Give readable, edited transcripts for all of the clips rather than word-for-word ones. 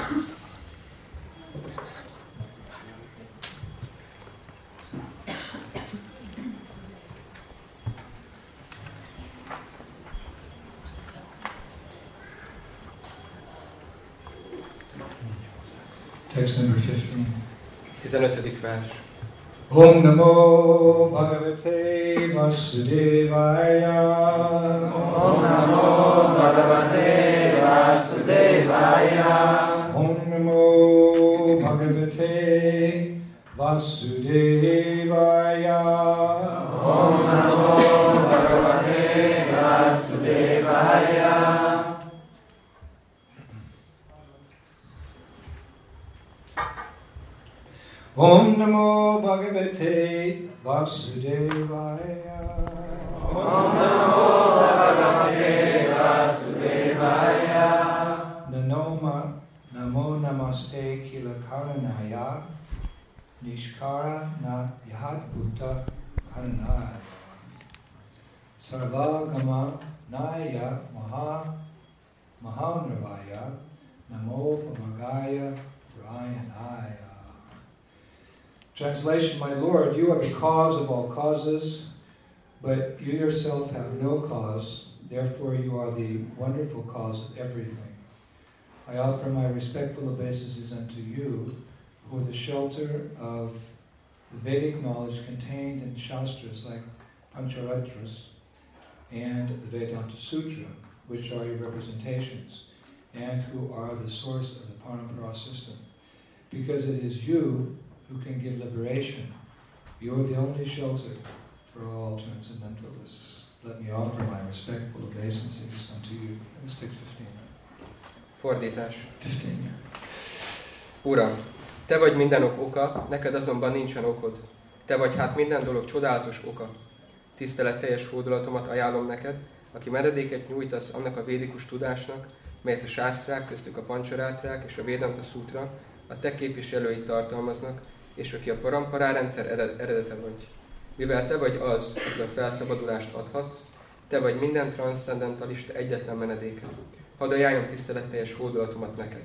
Text number 15. 15. vers. Om Namo Bhagavate Vasudevaya. Om Namo Bhagavate Vasudevaya. Om Namo Bhagavate Vasudevaya. Om Namo Bhagavate Vasudevaya. Om Namo Bhagavate Vasudevaya. Om Namo Bhagavate Vasudevaya. Namo Namaste Kila Karanaya Nishkara Na Yad Bhuta Karanaya Sarvagama Naya Mahanravaya Namo Bhavagaya Rayanaya. Translation, my Lord, you are the cause of all causes, but you yourself have no cause, therefore you are the wonderful cause of everything. I offer my respectful obeisances unto you, who are the shelter of the Vedic knowledge contained in Shastras like Pancharatras and the Vedanta Sutra, which are your representations, and who are the source of the Parampara system. Because it is you who can give liberation. You are the only shelter for all transcendentalists. Let me offer my respectful obeisances unto you. Let's take 15. Fordítás. 15. Uram, te vagy minden ok oka, neked azonban nincsen okod. Te vagy hát minden dolog csodálatos oka. Tiszteletteljes hódolatomat ajánlom neked, aki menedéket nyújtasz annak a védikus tudásnak, melyet a sásztrák, köztük a Pancharátrák és a Vedanta Sutra a te képviselőit tartalmaznak, és aki a Parampara rendszer eredete vagy. Mivel te vagy az, aki a felszabadulást adhatsz, te vagy minden transzcendentalista egyetlen menedéke. Hadd ajánljam tiszteletteljes hódolatomat neked.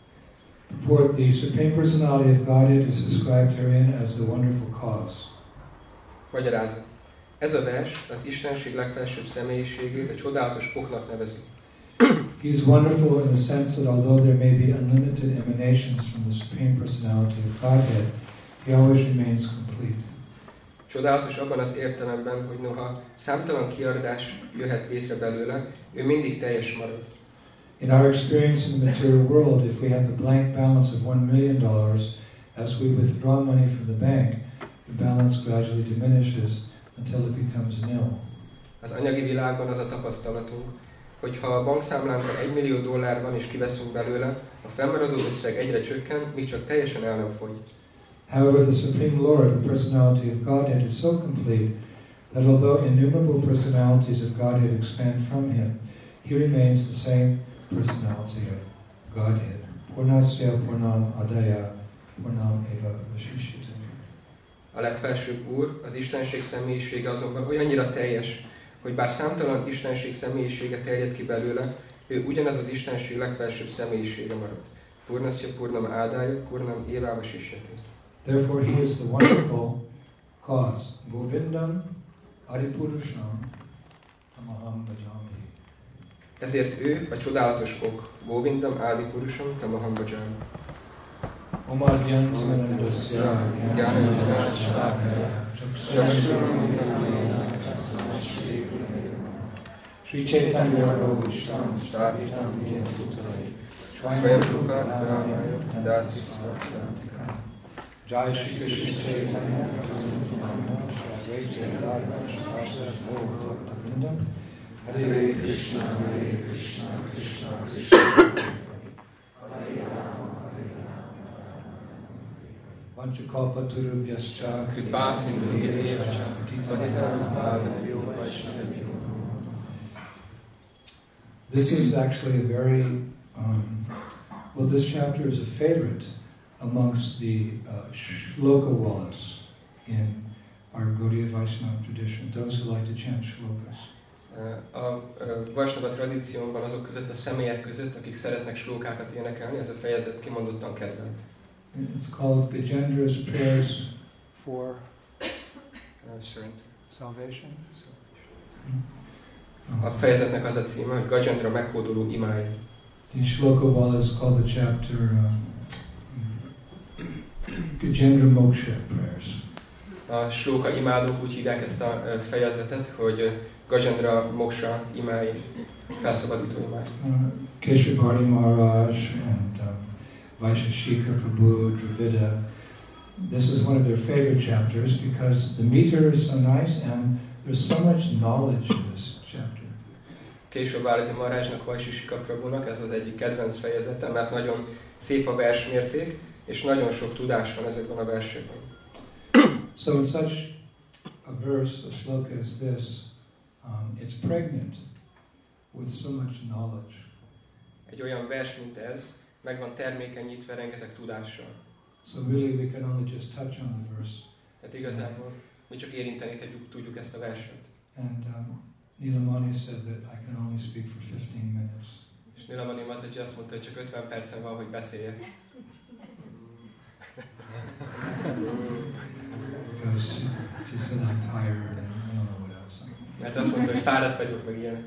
For the Supreme Personality of Godhead is described herein as the wonderful cause. Magyarázat. Ez a vers az Istenség legfelsőbb személyiségét a csodálatos oknak nevezi. He is wonderful in the sense that although there may be unlimited emanations from the Supreme Personality of Godhead, he always remains complete. Csodálatos abban az értelemben, hogy noha számtalan kiadás jöhet létre belőle, ő mindig teljes marad. In our experience in the material world, if we have a blank balance of $1 million, as we withdraw money from the bank, the balance gradually diminishes until it becomes nil. Az anyagi világban az a tapasztalatunk, hogy ha a bankszámlánkon $1 millió van és kiveszünk belőle, a fennmaradó összeg egyre csökken, míg csak teljesen el nem fogy. However, the Supreme Lord, the personality of Godhead, is so complete that although innumerable personalities of Godhead expand from him, he remains the same personality of Godhead. Purnasya Purnam Adaya Purnam Eva Vashishyate. A legfelsőbb Úr, az Istenség személyisége azonban olyannyira teljes, hogy bár számtalan Istenség személyisége terjed ki belőle, ő ugyanaz az Istenség legfelsőbb személyisége marad. Purnasya Purnam Adaya Purnam Eva Vashishyate. Therefore he is the wonderful cause. Govindam Adipurusham Tamaham Bhajami. Ezért ő a csodálatos ok. Govindam Adipurusham Tamaham Bhajami. Omadhyantamanandasya Jnananjana-shalakaya Chakshurumritamena Sri Chaitanya Prabhu Vishtam Stavitam Niyam Bhutale Swayam Rupa Dati Svatantika Jai Shri Krishna Chaitanya Hare Krishna Hare Krishna Krishna Krishna Hare Rama Hare Vanchakalpatarubhyascha Kripasindhubhyeva Patitanam Pavanebhyo Vaishnavabhyo. This is actually a very, well, this chapter is a favorite amongst the shloka wallas in our Gaudiya Vaishnava tradition, those who like to chant shlokas. A Vajsnava tradícióban azok között, a személyek között, akik szeretnek slókákat énekelni, ez a fejezet kimondottan kedvelt. It's called Gajendra's Prayers For Surrender. salvation. A fejezetnek az a címe, hogy Gajendra meghódoló imái. The Shloka Wala is called the chapter Gajendra Moksha Prayers. A slóka imádók úgy hívják ezt a fejezetet, hogy Gajendra Moksha imái, felszabadító imái. Keshavarti Maharaj and Vaisheshika Prabhu, Dravida. This is one of their favorite chapters because the meter is so nice and there's so much knowledge in this chapter. Keshavarti Maharajnak, Vaisheshika Prabhunak ez az egyik kedvenc fejezete, mert nagyon szép a versmérték, és nagyon sok tudás van ezekben a versekben. So in such a verse, a shloka as this, it's pregnant with so much knowledge. Egy olyan vers, mint ez, meg van termékenyítve rengeteg tudással. So really we can only just touch on the verse. Tehát igazából mi csak érinteni tudjuk ezt a verset. And Nilamani said that I can only speak for 15 minutes. És Nilamani Mataji azt mondta, hogy csak 50 percen van, hogy beszéljek. Because she said I'm tired and I don't know what else. Mert azt mondta, hogy fáradt vagyok, meg ilyen.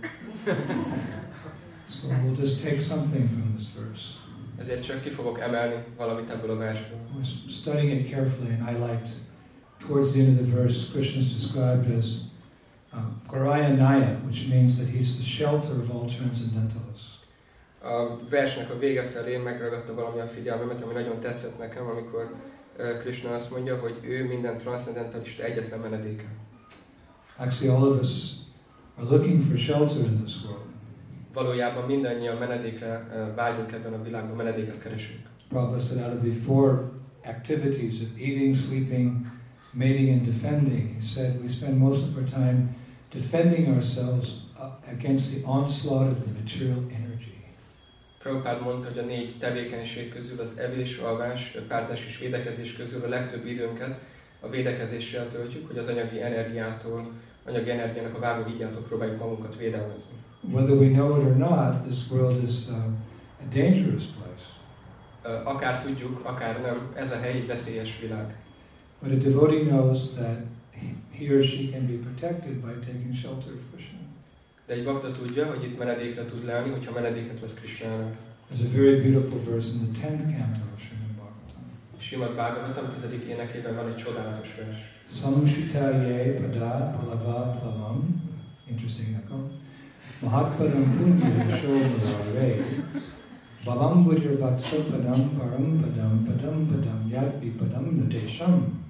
So we'll just take something from this verse. Ezért csak ki fogok emelni valamit ebből a versből. I was studying it carefully and I liked, towards the end of the verse, Krishna's described as Garayanaya, which means that he's the shelter of all transcendentalists. A versnek a vége felé megragadta valami a figyelmemet, ami nagyon tetszett nekem, amikor Krishna azt mondja, hogy ő minden transzendentalista egyetlen menedéke. Actually, all of us are looking for shelter in this world. Valójában mindannyian menedékre vágyunk ebben a világban, menedéket keresünk. Prabhupada said out of the 4 activities of eating, sleeping, mating and defending, he said we spend most of our time defending ourselves against the onslaught of the material energy. Prabhupád mondta, hogy a 4 tevékenység közül az evés, alvás, párzás és védekezés közül a legtöbb időnket a védekezéssel töltjük, hogy az anyagi energiától, anyagi energiának a vágóhídjától próbáljuk magunkat védelmezni. Whether we know it or not, this world is a dangerous place. Akár tudjuk, akár nem, ez a hely egy veszélyes világ. But a devotee knows that he or she can be protected by taking shelter of Krishna. De egy bakta tudja, hogy itt menedékre tud lelni, hogyha menedéket vesz Krishnának. There's a very beautiful verse in the 10th canto of Srimad Bhagavatam. Srimad Bhagavatam 10. énekében van egy csodálatos vers. Samshitaye pada palava plavam. Interesting echo. Mahatpadam punya shomare. Bhavam vajra vatsapadam param padam padam padam yadvi padam natesham.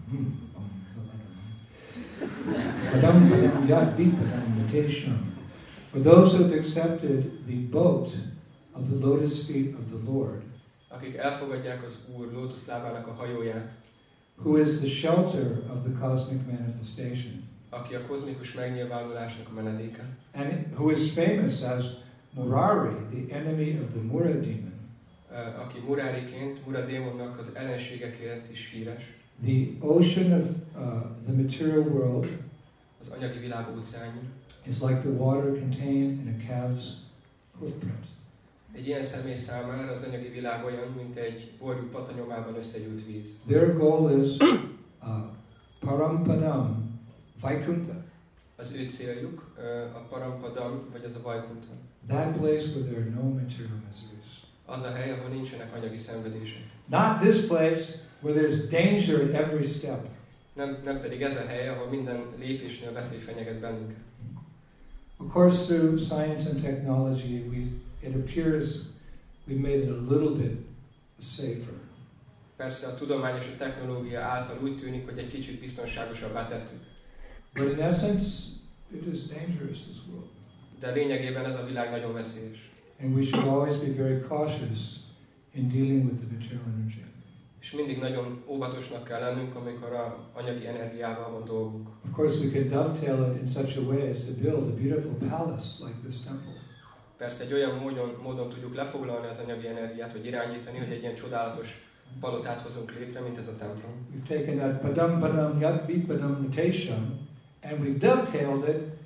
Padam padam yadvi padam natesham. For those who have accepted the boat of the lotus feet of the Lord, akik elfogadják az Úr lótuszlábának a hajóját, who is the shelter of the cosmic manifestation, aki a kozmikus megnyilvánulásnak a menedéke, and who is famous as Murari, the enemy of the Mura demon, aki Muráriként, Mura démonnak az ellenségeként is híres, the ocean of the material world az anyagi világ óceánja, is like the water contained in a calf's hoofprint. Egy ilyen személy számára az anyagi világ olyan, mint egy borjú patanyomában összegyűlt víz. Their goal is Parampadam, Vaikuntha. Az ő céljuk a Parampadam, vagy az a Vaikuntha. That place where there are no material miseries. Az a hely, ahol nincsenek anyagi szenvedések. Not this place where there's danger at every step. Nem pedig ez a hely, ahol minden lépésnél veszély fenyeget bennünket. Of course, through science and technology, it appears we've made it a little bit safer. Persze a tudomány és a technológia által úgy tűnik, hogy egy kicsit biztonságosabbá tettük. But in essence, it is dangerous, this world. De lényegében ez a világ nagyon veszélyes. And we should always be very cautious in dealing with the material energy. És mindig nagyon óvatosnak kell lennünk, amikor a anyagi energiával van dolgunk. Of course, we could dovetail it in such a way as to build a beautiful palace like this temple. Persze egy olyan módon tudjuk lefoglalni az anyagi energiát, vagy irányítani, hogy egy ilyen csodálatos palotát hozunk létre, mint ez a templom. We've taken that padam padam yad vipadam notation and we've dovetailed it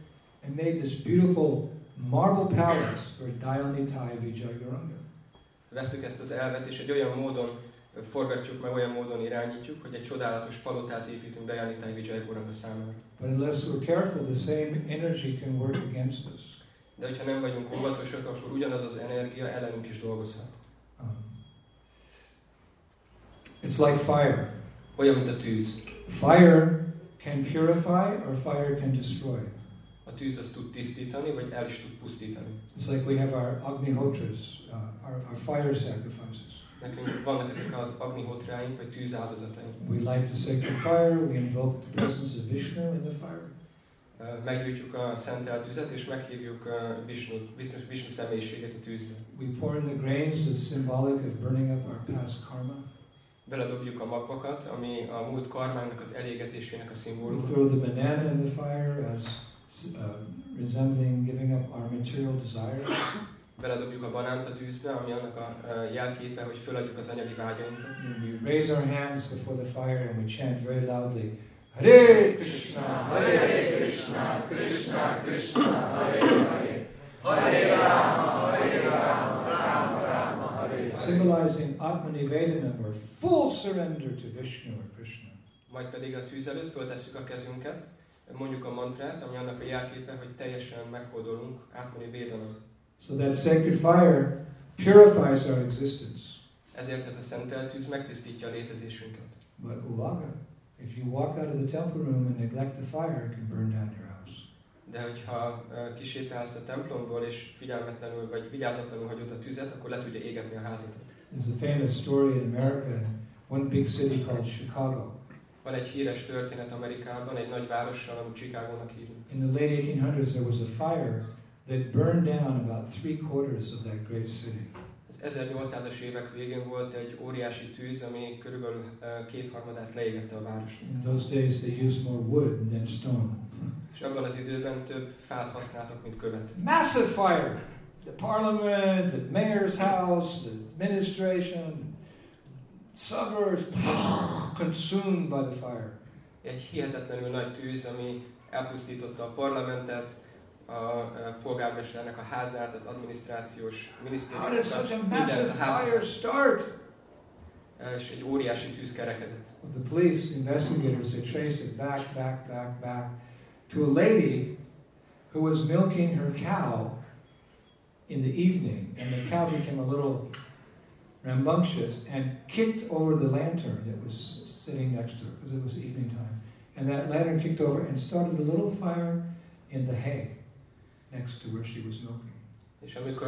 and made this beautiful marble palace for Dayanitai Vijayaguranga. Veszük ezt az elvet, és egy olyan módon forgatjuk meg, olyan módon irányítjuk, hogy egy csodálatos palotát építünk Dayanitai Vijayaguranga számára. But unless we're careful, the same energy can work against us. De hogyha nem vagyunk óvatosak, akkor ugyanaz az energia ellenünk is dolgozhat. It's like fire. Olyan, mint a tűz. Fire can purify or fire can destroy. A tűz azt tud tisztítani, vagy el is tud pusztítani. It's like we have our Agnihotras, our fire sacrifices. Nekünk vannak ezek az agnihotráink, vagy tűzáldozataink. We light the sacred fire, we invoke the presence of Vishnu in the fire. Meggyújtjuk a szentelt tüzet, és meghívjuk Vishnu személyiséget a tűzbe. We pour in the grains as symbolic of burning up our past karma. Beledobjuk a magvakat, ami a múlt karmának az elégetésének a We szimbóluma. throw the banana in the fire as resembling giving up our material desires. Beledobjuk a banánt a tűzbe, ami annak a jelképe, hogy föladjuk az anyagi vágyainkat. And we raise our hands before the fire and we chant very loudly, Hare Krishna, Hare Krishna, Krishna Krishna, Hare Hare, Hare Rama, Rama Rama, Hare Hare. symbolizing Atmanivedanam or full surrender to Vishnu or Krishna. Majd pedig a tűz előtt föltesszük a kezünket, mondjuk a mantrát, ami annak a jelképe, hogy teljesen meghódolunk, átmoni védelem. So that sacred fire purifies our existence. Ezért ez a szentelt tűz megtisztítja a létezésünket. But Ulaga, if you walk out of the temple room and neglect the fire, it can burn down your house. De hogyha kisétálsz a templomból, és figyelmetlenül vagy vigyázatlanul hagyod a tüzet, akkor le tudja égetni a házadat. There's a famous story in America, in one big city called Chicago. Van egy híres történet Amerikában, egy nagy várossal, amit Chicagónak hívunk. In the late 1800s, there was a fire that burned down about 3/4 of that great city. Az 1800-as évek végén volt egy óriási tűz, ami körülbelül 2/3 leégette a városnak. In those days, they used more wood than stone. És abban az időben több fát használtak, mint követ. Massive fire! The parliament, the mayor's house, the administration, suburbs, consumed by the fire. Egy hihetetlenül nagy tűz, ami elpusztította a parlamentet, a polgármesternek a házát, az adminisztrációs How did such a minisztériumokat, massive minden fire házat. start? És egy óriási tűz kerekedett. The police investigators, they traced it back to a lady who was milking her cow in the evening, and the cow became a little rambunctious and kicked over the lantern that was sitting next to her, because it was evening time. And that lantern kicked over and started a little fire in the hay next to where she was milking. És amikor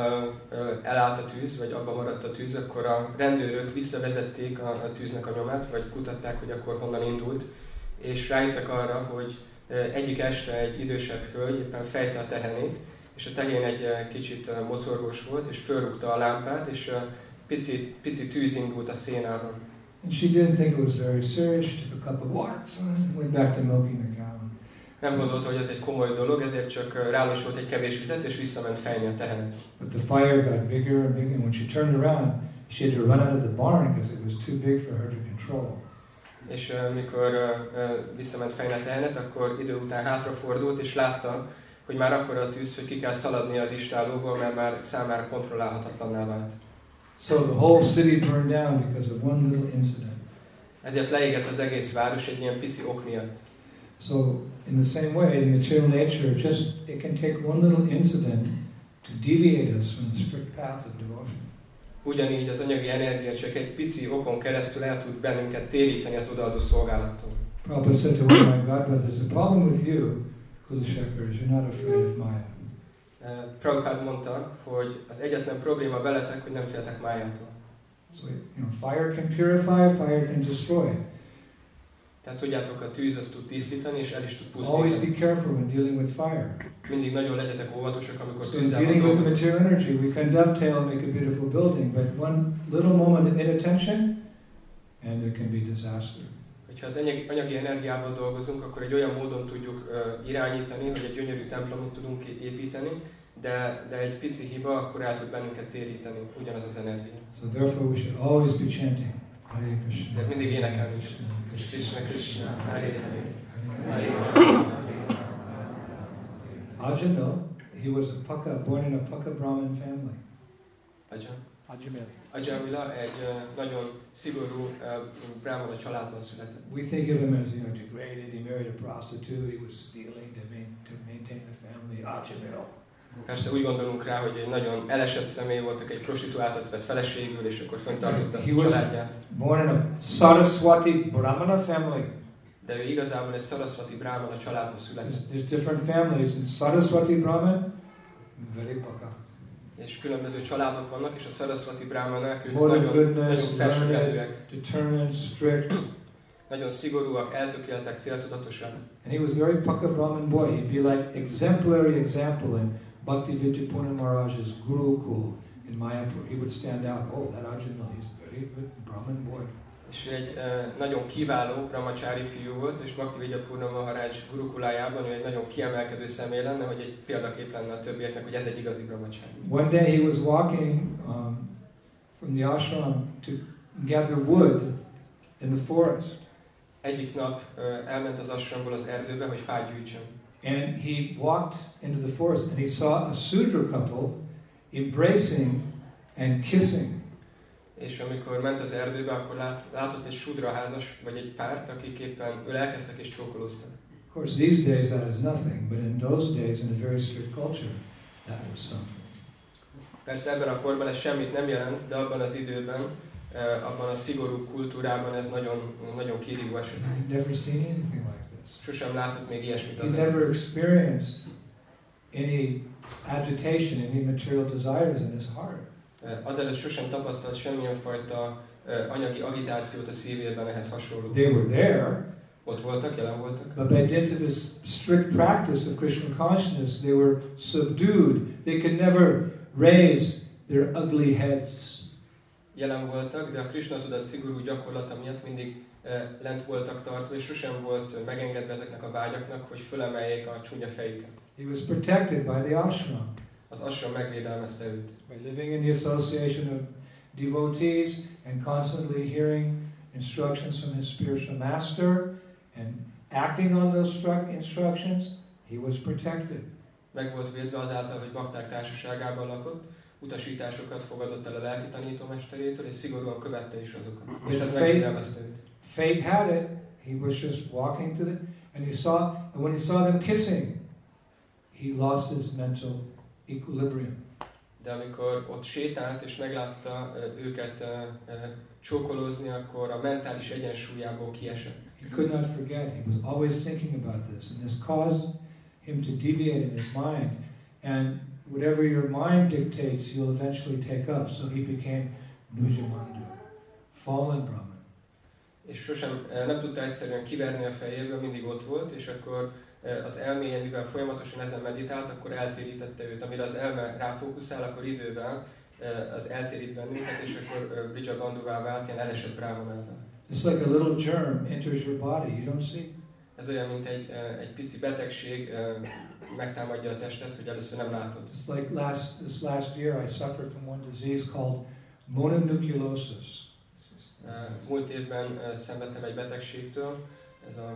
elállt a tűz, vagy abba maradt a tűz, akkor a rendőrök visszavezették a tűznek a nyomát, vagy kutatták, hogy akkor honnan indult, és rájöttek arra, hogy egyik este egy idősebb hölgy éppen fejte a tehenét, és a tehén egy kicsit mocorgós volt, és fölrúgta a lámpát, és pici tűz indult a szénában. And she didn't think it was very serious. She took a cup of water, went back to milking the cow. Nem gondolta, hogy ez egy komoly dolog, ezért csak rálosolt egy kevés vizet, és visszament fejni a tehenet. But the fire got bigger and bigger, and when she turned around, she had to run out of the barn because it was too big for her to control. És mikor visszament fejni a tehenet, akkor idő után hátrafordult, és látta, hogy már akkora a tűz, hogy ki kell szaladni az istállóból, mert már számára kontrollálhatatlanná vált. So the whole city burned down because of one little incident. Ezért leégett az egész város egy ilyen pici ok miatt. So in the same way, the material nature, it can take one little incident to deviate us from the strict path of devotion. Ugyanígy az anyagi energia csak egy pici okon keresztül el tud bennünket téríteni az odaadó szolgálattól. Prabhupada said to one of my godbrothers, the problem with you, Kulashekar, is you're not afraid of Maya. Prabhupada mondta, hogy az egyetlen probléma veletek, hogy nem féltek májától. So, fire can purify, fire can destroy. Tehát tudjátok, a tűz azt tud tisztítani, és el is tud Always pusztítani. be careful when dealing with fire. Mindig nagyon legyetek óvatosak, amikor So tűzzel dealing with the dolgozunk. material energy, we can dovetail and make a beautiful building, but one little moment of inattention, and there can be disaster. Ha az anyagi energiával dolgozunk, akkor egy olyan módon tudjuk irányítani, hogy egy gyönyörű templomot tudunk építeni, de egy pici hiba akkor el tud bennünket téríteni, ugyanaz az energia. So therefore we should always be chanting Hare Krishna. Ezért mindig énekelni is. Krishna Krishna, Hare Hare. Hare Hare. Ajamil, he was born in a Paka Brahmin family. Ajamila egy nagyon szigorú brahmana családban született. We think of him as, degraded. He married a prostitute. He was stealing to maintain the family. Ajamil. Persze úgy gondolunk rá, hogy egy nagyon elesett személy volt, aki egy prostituáltat vett feleségül, és akkor fenntartotta a családját. Born in a Saraswati Brahmana family. De ő igazából egy Saraswati Brahmana családban született. There's different families. In Saraswati Brahman, very Paka. És különböző családok vannak, és a Saraswati Brahmanák ők nagyon felsőrendűek. Determined, strict. Nagyon szigorúak, eltökéltek, céltudatosak. And he was very Paka Brahman boy. He'd be like exemplary example in Bhaktivedanta Maharaj's Gurukul in Mayapur. He would stand out. Oh, that Ajamil, he's a very good Brahman boy. És egy nagyon kiváló brahmacsári fiú volt, és Bhaktivedanta Maharaj gurukulájában ő egy nagyon kiemelkedő személy lenne, hogy egy példakép lenne a többieknek, hogy ez egy igazi brahmacsári. One day he was walking from the ashram to gather wood in the forest. Egyik nap elment az ashramból az erdőbe, hogy fát gyűjtsön. And he walked into the forest and he saw a Sudra couple embracing and kissing. És amikor ment az erdőbe, akkor látott egy Sudra házas, vagy egy párt, akik éppen ölelkeztek és csókolóztak. Of course, these days that is nothing, but in those days, in a very strict culture, that was something. Persze ebben a korban ez semmit nem jelent, de abban az időben, abban a szigorú kultúrában ez nagyon, nagyon kirívó eset. He'd never seen anything like this. Sosem látott még ilyesmit He az never experienced any agitation, any material desires in his heart. Azelőtt sosem tapasztalt semmilyen fajta anyagi agitációt a szívében ehhez hasonló. They were there. Ott voltak, jelen voltak. But by dint of this strict practice of Krishna consciousness, they were subdued. They could never raise their ugly heads. Jelen voltak, de a Krishna tudat szigorú gyakorlata miatt mindig lent voltak tartva, és sosem volt megengedve ezeknek a vágyaknak, hogy fölemeljék a csúnya fejüket. He was protected by the ashram. Az ashram megvédelmezte őt. By living in the association of devotees and constantly hearing instructions from his spiritual master and acting on those instructions, he was protected. Meg volt védve azáltal, hogy bakták társaságában lakott, utasításokat fogadott el a lelki tanítómesterétől, és szigorúan követte is azokat. És ez megvédelmezte őt. Fate had it. He was just walking to and when he saw them kissing, he lost his mental equilibrium. De amikor ott sétált és meglátta őket csókolózni, akkor a mentális egyensúlyából kiesett. He could not forget. He was always thinking about this, and this caused him to deviate in his mind. And whatever your mind dictates, you'll eventually take up. So he became Nujamandu, fallen Brahman. És sosem nem tudta egyszerűen kiverni a fejéből, mindig ott volt, és akkor az elméje, mivel folyamatosan ezen meditált, akkor eltérítette őt. Amire az elme ráfókuszál, akkor időben az eltérít bennünket, és akkor Brija Bandhuvá vált, ilyen elesett brahmanává. It's like a little germ enters your body, you don't see. Ez olyan, mint egy pici betegség megtámadja a testet, hogy először nem látod. It's like this last year I suffered from one disease called mononucleosis. Múlt évben szenvedtem egy betegségtől, ez a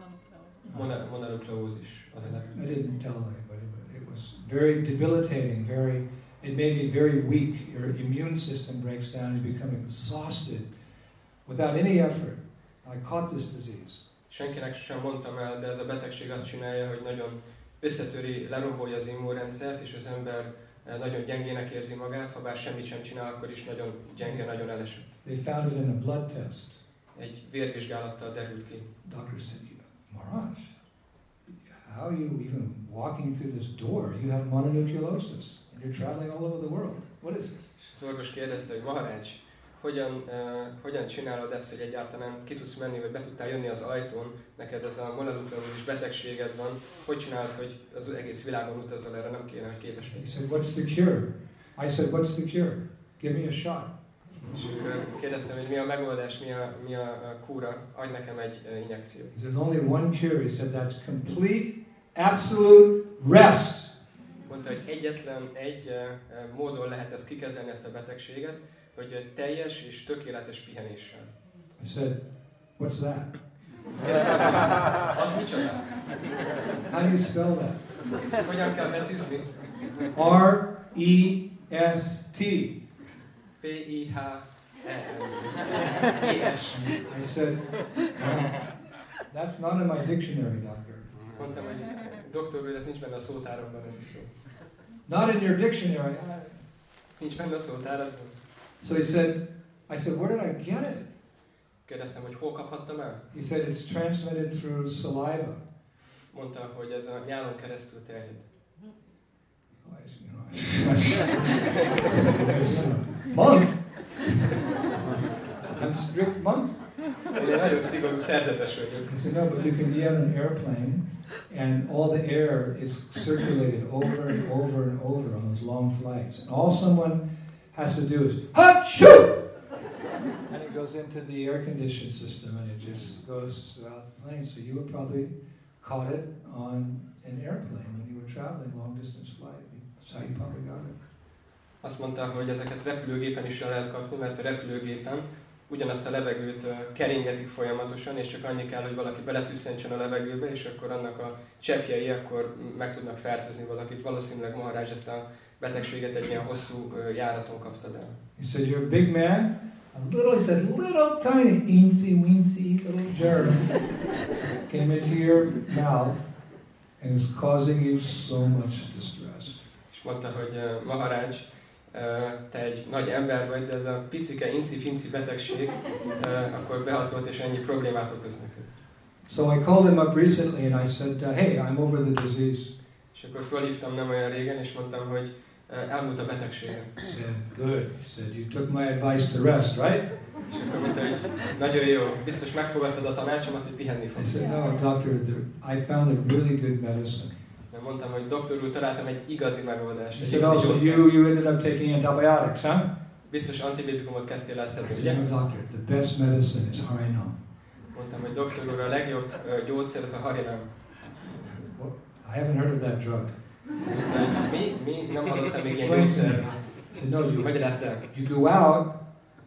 mononukleózis az a neve. I didn't tell anybody, but it was very debilitating, it made me very weak. Your immune system breaks down and you become exhausted without any effort. I caught this disease. Senkinek sem mondtam el, de ez a betegség azt csinálja, hogy nagyon összetöri, lerombolja az immunrendszert, és az ember nagyon gyengének érzi magát, ha bár semmit sem csinál, akkor is nagyon gyenge, nagyon elesett. They found it in a blood test. Egy vérvizsgálattal derült ki. Doctor said, Maharaj, how are you even walking through this door? You have mononucleosis, and you're traveling all over the world. What is this? Az orvos kérdezte, hogy Maharaj, hogyan csinálod ezt, hogy egyáltalán ki tudsz menni, vagy be tudtál jönni az ajtón, neked ez a mononukleózis betegséged van, hogy csinálod, hogy az egész világon utazol, erre nem kéne, hogy képes He legyen. said, what's the cure? I said, what's the cure? Give me a shot. És kérdeztem, hogy mi a megoldás, mi a kúra, adj nekem egy injekciót. He says, only one cure. He said, that's complete, absolute rest. Mondta, hogy egyetlen egy módon lehet ezt kikezelni, ezt a betegséget, hogy teljes és tökéletes pihenéssel. I said, what's that? Az micsoda? How do you spell that? Hogyan kell betűzni? R-E-S-T. P-I-H-E-S. I said, that's not in my dictionary, doctor. Mondtam, hogy doktor úr, ez nincs benne a szótáromban ez a szó. Not in your dictionary. Nincs benne a szótáradban. So he said, I said, where did I get it? Kérdeztem, hogy hol kaphattam el? He said, it's transmitted through saliva. Mondta, hogy ez a nyálon keresztül terjed. Monk? I'm strict monk. Én egy nagyon szigorú szerzetes vagyok. I said, no, but you can be on an airplane and all the air is circulated over and over and over on those long flights. And all someone has to do is, ha-choo! And it goes into the air conditioning system and it just goes throughout the plane. So you would probably caught it on an airplane when you were traveling long distance flight. That's how you probably got it. Azt mondta, hogy ezeket repülőgépen is el lehet kapni, mert a repülőgépen ugyanazt a levegőt keringetik folyamatosan, és csak annyi kell, hogy valaki beletüsszentsen a levegőbe, és akkor annak a cseppjei akkor meg tudnak fertőzni valakit. Valószínűleg Maharaj ezt a betegséget egy ilyen hosszú járaton kaptad el. He said, you're a big man. He said, little tiny, eensy-weensy little germ came into your mouth and is causing you so much distress. És mondta, hogy Maharaj, te egy nagy ember vagy, de ez a picike, inci-finci betegség akkor behatolt és ennyi problémát okoz neked. So I called him up recently and I said, hey, I'm over the disease. És akkor felhívtam nem olyan régen, és mondtam, hogy elmúlt a betegségem. He said, good. He said, you took my advice to rest, right? És akkor mondta, hogy nagyon jó, biztos megfogadtad a tanácsomat, hogy pihenni I fogsz. said, no, doctor, I found a really good medicine. De mondtam, hogy doktor úr, találtam egy igazi megoldást. He said, oh, so you ended up taking antibiotics, huh? Biztos antibiotikumot kezdtél el I szedni, said, ugye? no, doctor, the best medicine is Harinam. Mondtam, hogy doktor úr, a legjobb gyógyszer az a Harinam. I haven't heard of that drug. Mi? Nem hallottam még ilyen gyógyszer. I said, no, Magyarázd el. you go out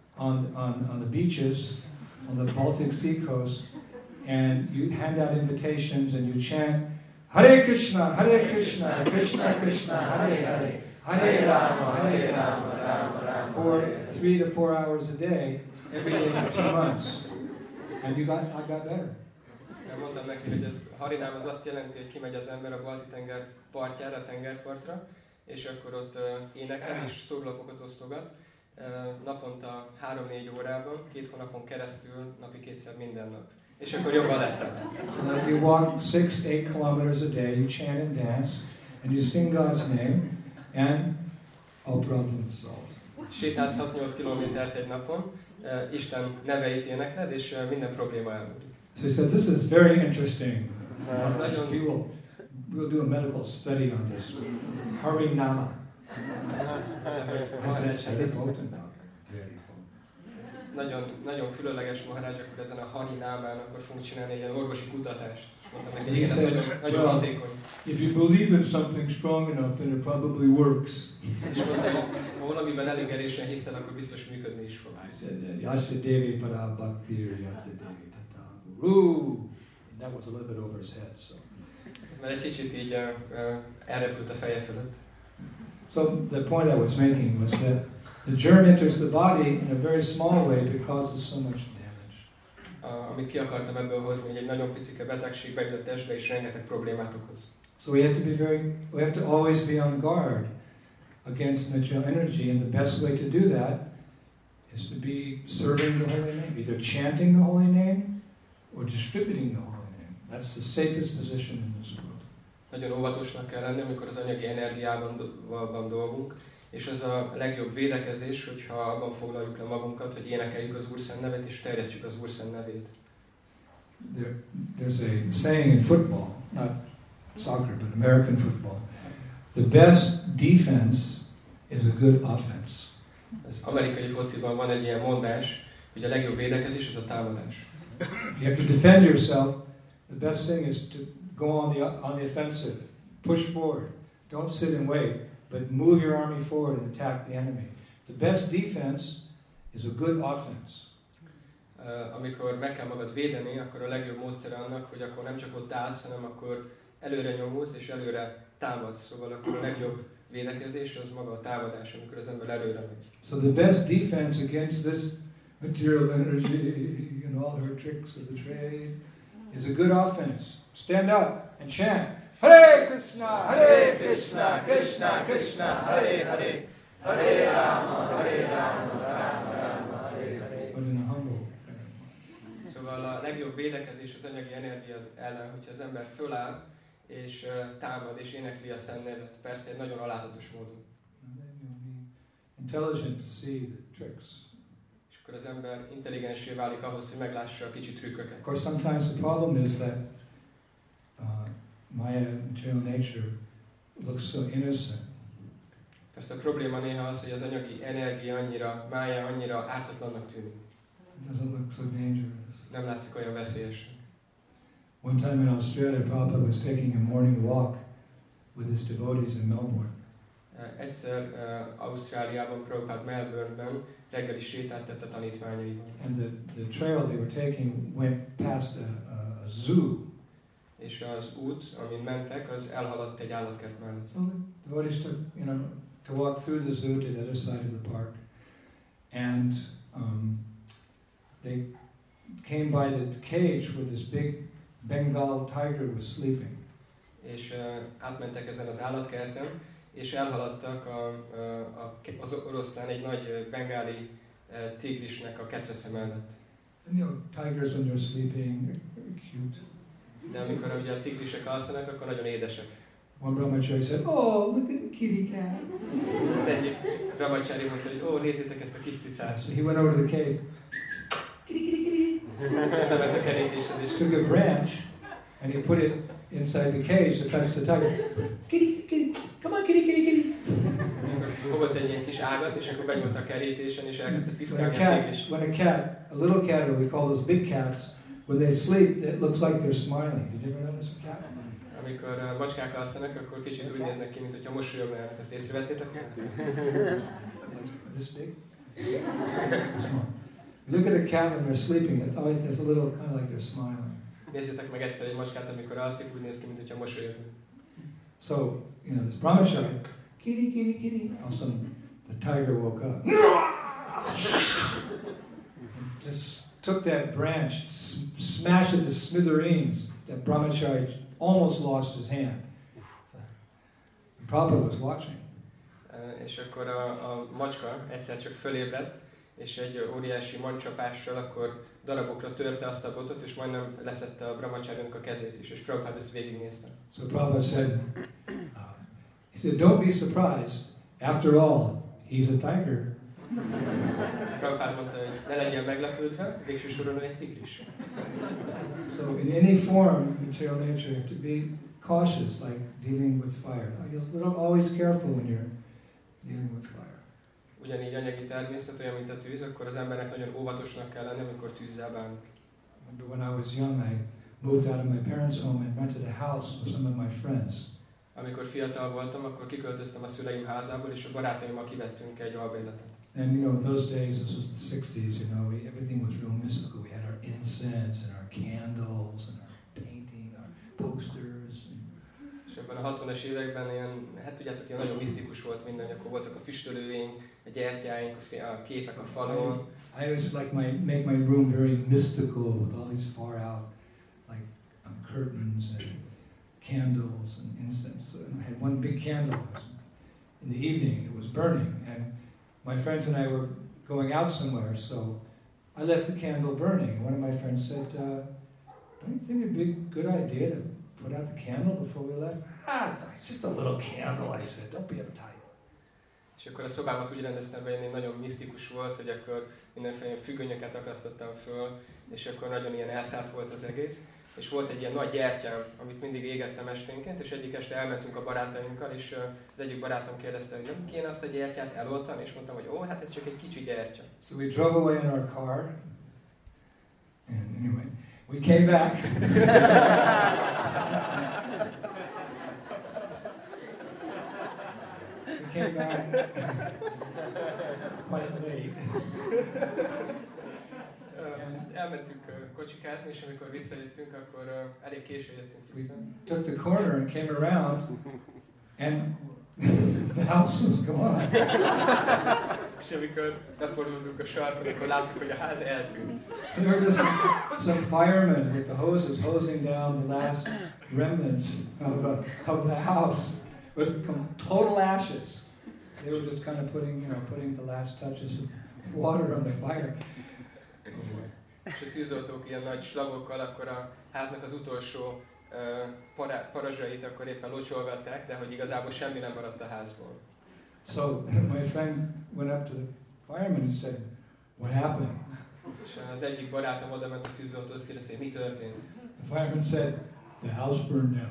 on the beaches, on the Baltic Sea coast, and you hand out invitations and you chant, Hare Krishna, Krishna Krishna, Hare Hare, Hare Rama, Rama Rama, for 3 to 4 hours a day, every day for 2 months. And I got better. Mondtam neki, hogy ez Harinám az azt jelenti, hogy kimegy az ember a Balti-tenger partjára, a tengerpartra, és akkor ott énekel és szólapokat osztogat. Naponta 3-4 órában, 2 hónapon keresztül, napi 2-szer minden nap. És akkor jobban lettem. So you walk 6-8 kilometers a day, you chant and dance, and you sing God's name, and all problems solved. Sétálsz 6-8 kilométert egy napon, Isten neveit énekled, és minden probléma elmúlik. So he said, this is very interesting. We'll do a medical study on this. Harinama. I said, very potent. Nagyon különleges Maharaj, akkor ezen a Harinámán akkor fogunk csinálni egy ilyen orvosi kutatást. És mondtam neki, hogy igen, nagyon hatékony. If you believe in something strong enough, then it probably works. És mondta, hogy ha valamiben elég erősen hiszel, akkor biztos működni is fog. I said, Yasha Devi Para Bhaktir Yasha Devi Tata Guru. That was a little bit over his head. So. Ez már egy kicsit így elrepült a feje fölött. So the point I was making was that the germ enters the body in a very small way but causes so much damage. Amit ki akartam ebből hozni, hogy egy nagyon picike betegség beül a testbe és rengeteg problémát okoz. So we have to always be on guard against material energy, and the best way to do that is to be serving the holy name, either chanting the holy name or distributing the holy name. That's the safest position in this world. Nagyon óvatosnak kell lenni, amikor az anyagi energiában van dolgunk, és az a legjobb védekezés, hogyha abban foglaljuk le magunkat, hogy énekeljük az Úr szent nevét és terjesztjük az Úr szent nevét. There's a saying in football, not soccer, but American football. The best defense is a good offense. Az amerikai fociban van egy ilyen mondás, hogy a legjobb védekezés az a támadás. You have to defend yourself. The best thing is to go on the offensive, push forward. Don't sit and wait, but move your army forward and attack the enemy. The best defense is a good offense. Amikor meg kell magad védeni, akkor a legjobb módszer annak, hogy akkor nem csak ott állsz, hanem akkor előre nyomulsz és előre támad, szóval akkor a legjobb védekezés az maga a támadás, amikor az ember előre megy. So the best defense against this material energy and all her tricks of the trade is a good offense. Stand up and chant, Hare Krishna, Hare Krishna, Krishna Krishna, Hare Hare, Hare Rama, Rama Rama, Hare Hare. But in a humble. Szóval a legjobb védekezés az anyagi energia ellen, hogyha az ember föláll, és támad, és énekli a Szent nevet. Persze egy nagyon alázatos módon. Intelligent to see the tricks. És akkor az ember intelligensé válik ahhoz, hogy meglássa a kicsi trükköket. Of course, sometimes the problem is that Maya material nature looks so innocent. Persze a probléma néha az, hogy az anyagi energia annyira, mája annyira ártatlannak tűnik. It doesn't look so dangerous. Nem látszik olyan veszélyesen. One time in Australia, Prabhupada was taking a morning walk with his devotees in Melbourne. Egyszer Ausztráliában, Prabhupada Melbourneben reggeli sétát tett a tanítványaival. And the trail they were taking went past a zoo. És az út, amin mentek, az elhaladt egy állatkert mellett. So the devotees took, to walk through the zoo to the other side of the park. And they came by the cage where this big Bengal tiger was sleeping. És átmentek ezen az állatkerten, és elhaladtak az oroszlán egy nagy bengáli tigrisnek a ketrece mellett. And tigers when they're sleeping, they're cute. De amikor ugye a tigrisek alszanak, akkor nagyon édesek. One brahmachari said, "Oh, look at the kitty cat." Az egyik brahmachari mondta, hogy nézzétek ezt a kis cicát. So he went over to the cave. Kitty, kitty, kitty. Lement a kerítésed, és Took a branch and he put it inside the cage to touch the tiger. Kitty, kitty, kitty. Come on, kitty, kitty, kitty. Fogott egy ilyen kis ágat, és akkor benyúlt a kerítésen, és elkezdte piszkálni a tigris. When a little cat, or we call those big cats, when they sleep, it looks like they're smiling. Did you ever notice a cat? Amikor macskák alszanak, akkor kicsit úgy néznek ki, mint hogyha mosolyognának. Ezt észrevettétek? This big? Look at a cat when they're sleeping. It's a little kind of like they're smiling. Nézzétek meg egyszer egy macskát, amikor alszik, úgy néz ki, mint hogyha mosolyogna. So, this brahmachari, kitty, kitty, kitty. All of a sudden, the tiger woke up. Just took that branch, smashed it to smithereens. That brahmachari almost lost his hand. Prabhupada was watching. És akkor a macska egyszer csak fölébredt, és egy óriási mancsapással akkor darabokra törte azt a botot, és majdnem leszette a brahmacharinak a kezét is, és Prabhupada ezt végignézte. So Prabhupada said, don't be surprised. After all, he's a tiger. Prabhupada mondta, hogy ne legyél meglepődve, végső soron egy tigris. So in any form, material nature, you have to be cautious, like dealing with fire. You're always careful when you're dealing with fire. Ugyanígy anyagi természet, olyan, mint a tűz, akkor az embernek nagyon óvatosnak kell lenni, amikor tűzzel bánik. When I was young, I moved out of my parents' home and rented a house with some of my friends. Amikor fiatal voltam, akkor kiköltöztem a szüleim házából, és a barátaimmal kivettünk egy albérletet. And those days, this was the 60s, everything was real mystical. We had our incense and our candles and our painting, our posters. És ebben a 60-as években tudjátok, ilyen nagyon misztikus volt minden, akkor voltak a füstölőink, a gyertyáink, a képek a falon. I always make my room very mystical with all these far out, like curtains and candles and incense. And I had one big candle. In the evening, it was burning, and my friends and I were going out somewhere, so I left the candle burning. One of my friends said, "Don't you think it'd be a good idea to put out the candle before we left?" It's just a little candle, I said. Don't be uptight. És akkor a szobámat úgy rendeztem be, hogy nagyon misztikus volt, hogy akkor mindenféle függönyöket akasztottam föl, és akkor nagyon ilyen elszállt volt az egész. És volt egy ilyen nagy gyertyám, amit mindig égettem esténként, és egyik este elmentünk a barátainkkal, és az egyik barátom kérdezte, hogy nem kéne azt a gyertyát eloltani, és mondtam, hogy hát ez csak egy kicsi gyertya. So we drove away in our car, and anyway, we came back. We came back quite late. Elmentünk kocsikázni, és amikor visszajöttünk, akkor elég későn jöttünk vissza. We took the corner and came around, And the house was gone. És amikor befordultunk a sarkon, akkor láttuk, hogy a ház eltűnt. There were just some firemen with the hoses hosing down the last remnants of the house. It was total ashes. They were just kind of putting the last touches of water on the fire. És a tűzoltók ilyen nagy slagokkal akkor a háznak az utolsó parazsait akkor éppen locsolgatták, de hogy igazából semmi nem maradt a házból. So my friend went up to the fireman and said, "What happened?" És az egyik barátom oda ment a tűzoltóhoz, kérdezte, hogy mi történt. The fireman said, "The house burned down."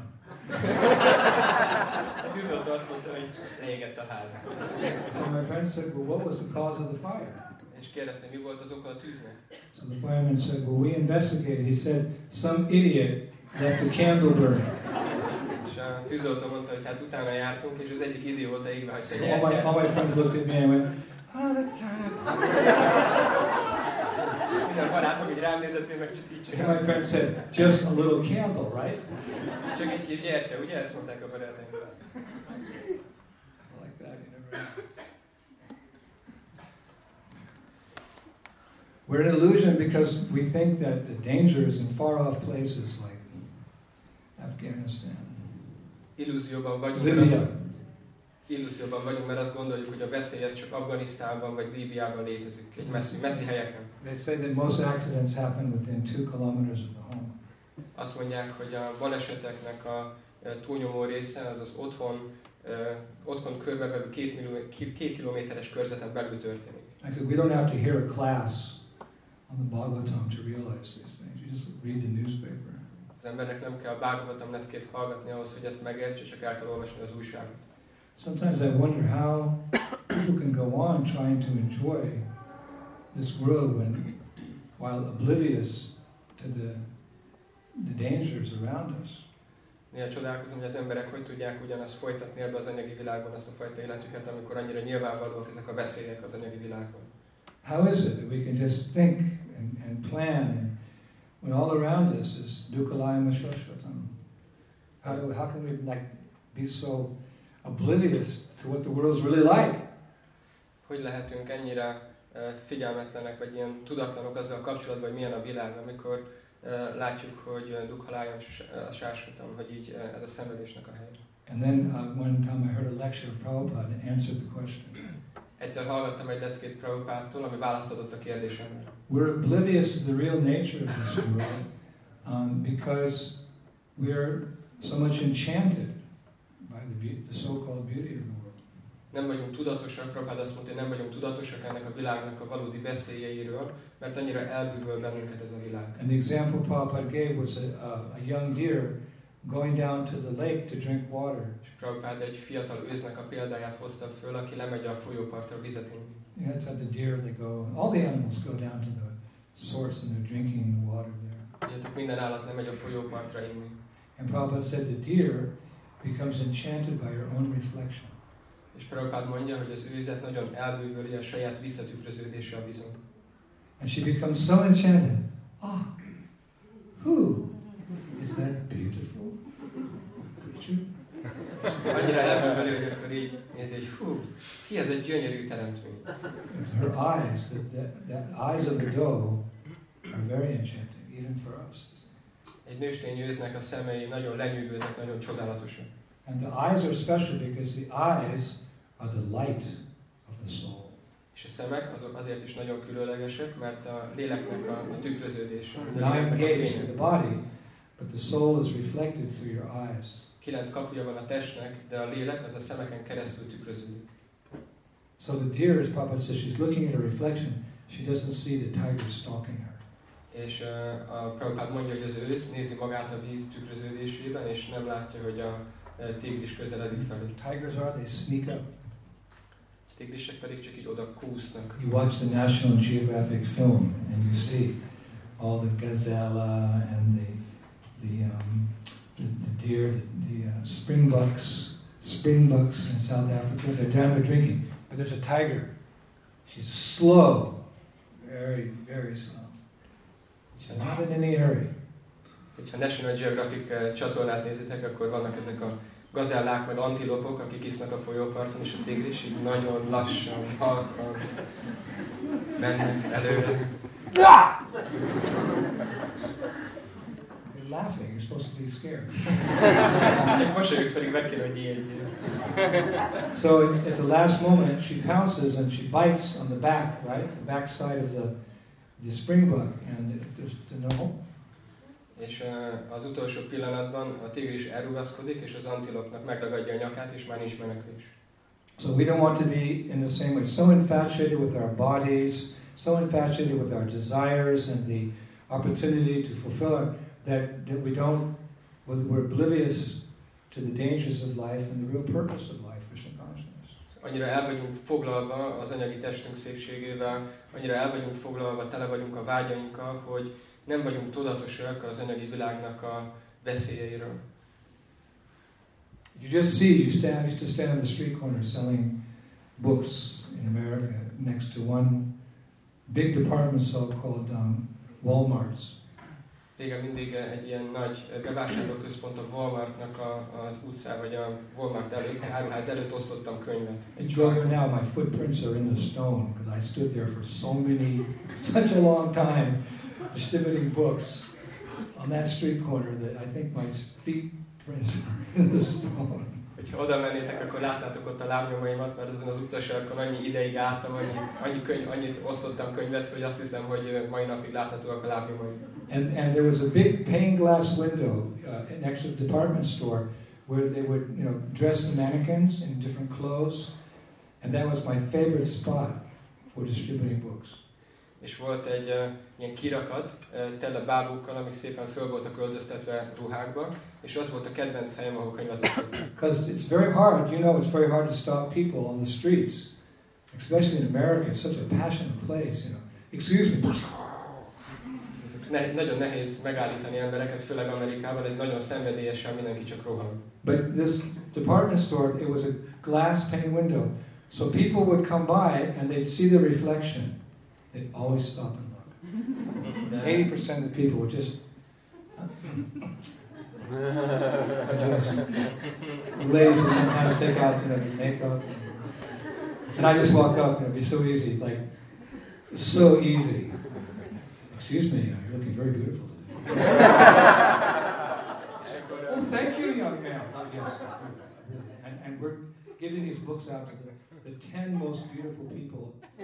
A tűzoltó azt mondta, hogy leégett a ház. So my friend said, "Well, what was the cause of the fire?" És kérdezte, mi volt az oka a tűznek. So the fireman said, "Well, we investigated." He said, "Some idiot left the candle burning." És a tűzoltó mondta, hogy hát utána jártunk, és az egyik idióta égve hagyta egy All gyertyát. my friends looked at me and went, "Oh, that's Minden barátom így rám nézett, én meg csak így And my csináltam. friend said, "Just a little candle, right?" Csak egy kis gyertya, ugye? Ezt mondták a barátaim. I like that. You never. We're an illusion because we think that the danger is in far-off places like Afghanistan, Illúzióban vagyunk, mert azt gondoljuk, hogy a veszély ez csak Afganisztánban vagy Líbiában létezik, egy messzi helyeken. They say that most accidents happen within 2 kilometers of the home. Azt mondják, hogy a baleseteknek a túlnyomó része az az otthon körbevevő 2 kilométeres körzeten belül történik. Actually, we don't have to hear a class on the Bhagavatam to realize these things. You just read the newspaper. Az embernek nem kell a Bhagavatam leckét hallgatni ahhoz, hogy ezt megértse, csak el kell olvasni az újságot. Sometimes I wonder how people can go on trying to enjoy this world while oblivious to the dangers around us. Néha csodálkozom, hogy az emberek hogy tudják ugyanazt folytatni ebbe az anyagi világban, azt a fajta életüket, amikor annyira nyilvánvalóak ezek a veszélyek az anyagi világban. How is it that we can just think and plan when all around us is dukkhalayam shashvatam? How can we be so oblivious to what the world's really like? Hogy lehetünk ennyire figyelmetlenek, vagy ilyen tudatlanok azzal kapcsolatban, hogy milyen a világ, amikor látjuk, hogy dukkhalayam shashvatam, hogy így ez a szenvedésnek a helye. And then one time I heard a lecture of Prabhupada and answered the question. Egyszer hallgattam egy leckét Prabhupádtól, ami választ adott a kérdésemre. We're oblivious to the real nature of this world because we're so much enchanted by the so-called beauty of the world. Nem vagyunk tudatosak, Prabhupád azt mondta, hogy nem vagyunk tudatosak ennek a világnak a valódi veszélyeiről, mert annyira elbűvöl bennünket ez a világ. And the example Prabhupada gave was a young deer going down to the lake to drink water. És Prabhupád egy fiatal őznek a példáját hozta föl, aki lemegy a folyópartra vizet inni. Yeah, that's how the deer, all the animals go down to the source and they're drinking the water there. Tudjátok, minden állat lemegy a folyópartra inni. And Prabhupada said the deer becomes enchanted by her own reflection. És Prabhupád mondja, hogy az őzet nagyon elbűvöli a saját visszatükröződése a vízon. And she becomes so enchanted. Who is that beautiful creature? Annyira elbűvöli, hogy akkor így nézi, hogy fú, ki ez egy gyönyörű teremtmény. Her eyes, the eyes of the doe are very enchanting, even for us. Egy nőstény őznek a szemei nagyon lenyűgöznek, nagyon csodálatosak. And the eyes are special because the eyes are the light of the soul. És a szemek azok azért is nagyon különlegesek, mert a léleknek a tükröződése. Nine gates to the body, but the soul is reflected through your eyes. 9 kapuja van a testnek, de a lélek az a szemeken keresztül tükröződik. So the deer, as Prabhupada says, she's looking at her reflection. She doesn't see the tiger stalking her. És a Prabhupád mondja, hogy az ősz nézi magát a víz tükröződésében, és nem látja, hogy a tigris közeledik felé. Tigers are, they sneak up. Tigrisek pedig csak így oda kúsznak. You watch the National Geographic film and you see all the gazelle and the deer, the springbucks in South Africa. They're down there drinking, but there's a tiger. She's slow, very, very slow. She's not in any hurry. Ha National Geographic csatornát nézitek, akkor vannak ezek a gazellák vagy antilopok, akik isznak a folyóparton, és a tigris így nagyon lassan, halkan mennek előre. You're laughing, you're supposed to be scared. Csak mosolyogsz, pedig meg kéne, hogy ijedjél. So at the last moment, she pounces and she bites on the back, right? The back side of the springbok, and there's no. És az utolsó pillanatban a tigris elrugaszkodik, és az antilopnak megragadja a nyakát, és már nincs menekvés. So we don't want to be in the same way, so infatuated with our bodies, so infatuated with our desires and the opportunity to fulfill that we don't, we're oblivious to the dangers of life and the real purpose of life, Krishna consciousness. Annyira el vagyunk foglalva az anyagi testünk szépségével, annyira el vagyunk foglalva, tele vagyunk a vágyainkkal, hogy nem vagyunk tudatosak az anyagi világnak a veszélyeiről. You just see, I used to stand on the street corner selling books in America next to one big department store called Walmart's. Régen mindig egy ilyen nagy bevásárlóközpont, a Walmartnak az utcán, vagy a Walmart előtt, áruház előtt osztottam könyvet. Go there now, my footprints are in the stone because I stood there for such a long time distributing books on that street corner that I think my feet prints are in the stone. Ha oda mennétek, akkor látnátok ott a lábnyomaimat, mert azon az utcasarkon annyi ideig álltam, annyit osztottam könyvet, hogy azt hiszem, hogy mai napig láthatóak a lábnyomaim. And there was a big pane glass window next to the department store where they would, dress the mannequins in different clothes, and that was my favorite spot for distributing books. És volt egy ilyen kirakat tele bábukkal, amik szépen föl voltak öltöztetve ruhákba, és az volt a kedvenc helyem, ahol könyvet osztottam. Because it's very hard, it's very hard to stop people on the streets, especially in America. It's such a passionate place, Excuse me. Nagyon nehéz megállítani embereket, főleg Amerikában, ez nagyon szenvedélyesen, mindenki csak rohan. But this department store, it was a glass pane window, so people would come by and they'd see the reflection. They'd always stop and look. 80% of the people would just ladies would sometimes take out their makeup, and I just walk up, it'd be so easy, so easy. Excuse me, you're looking very beautiful today. Oh, thank you, young man. Yes, and we're giving these books out to the 10 most beautiful people.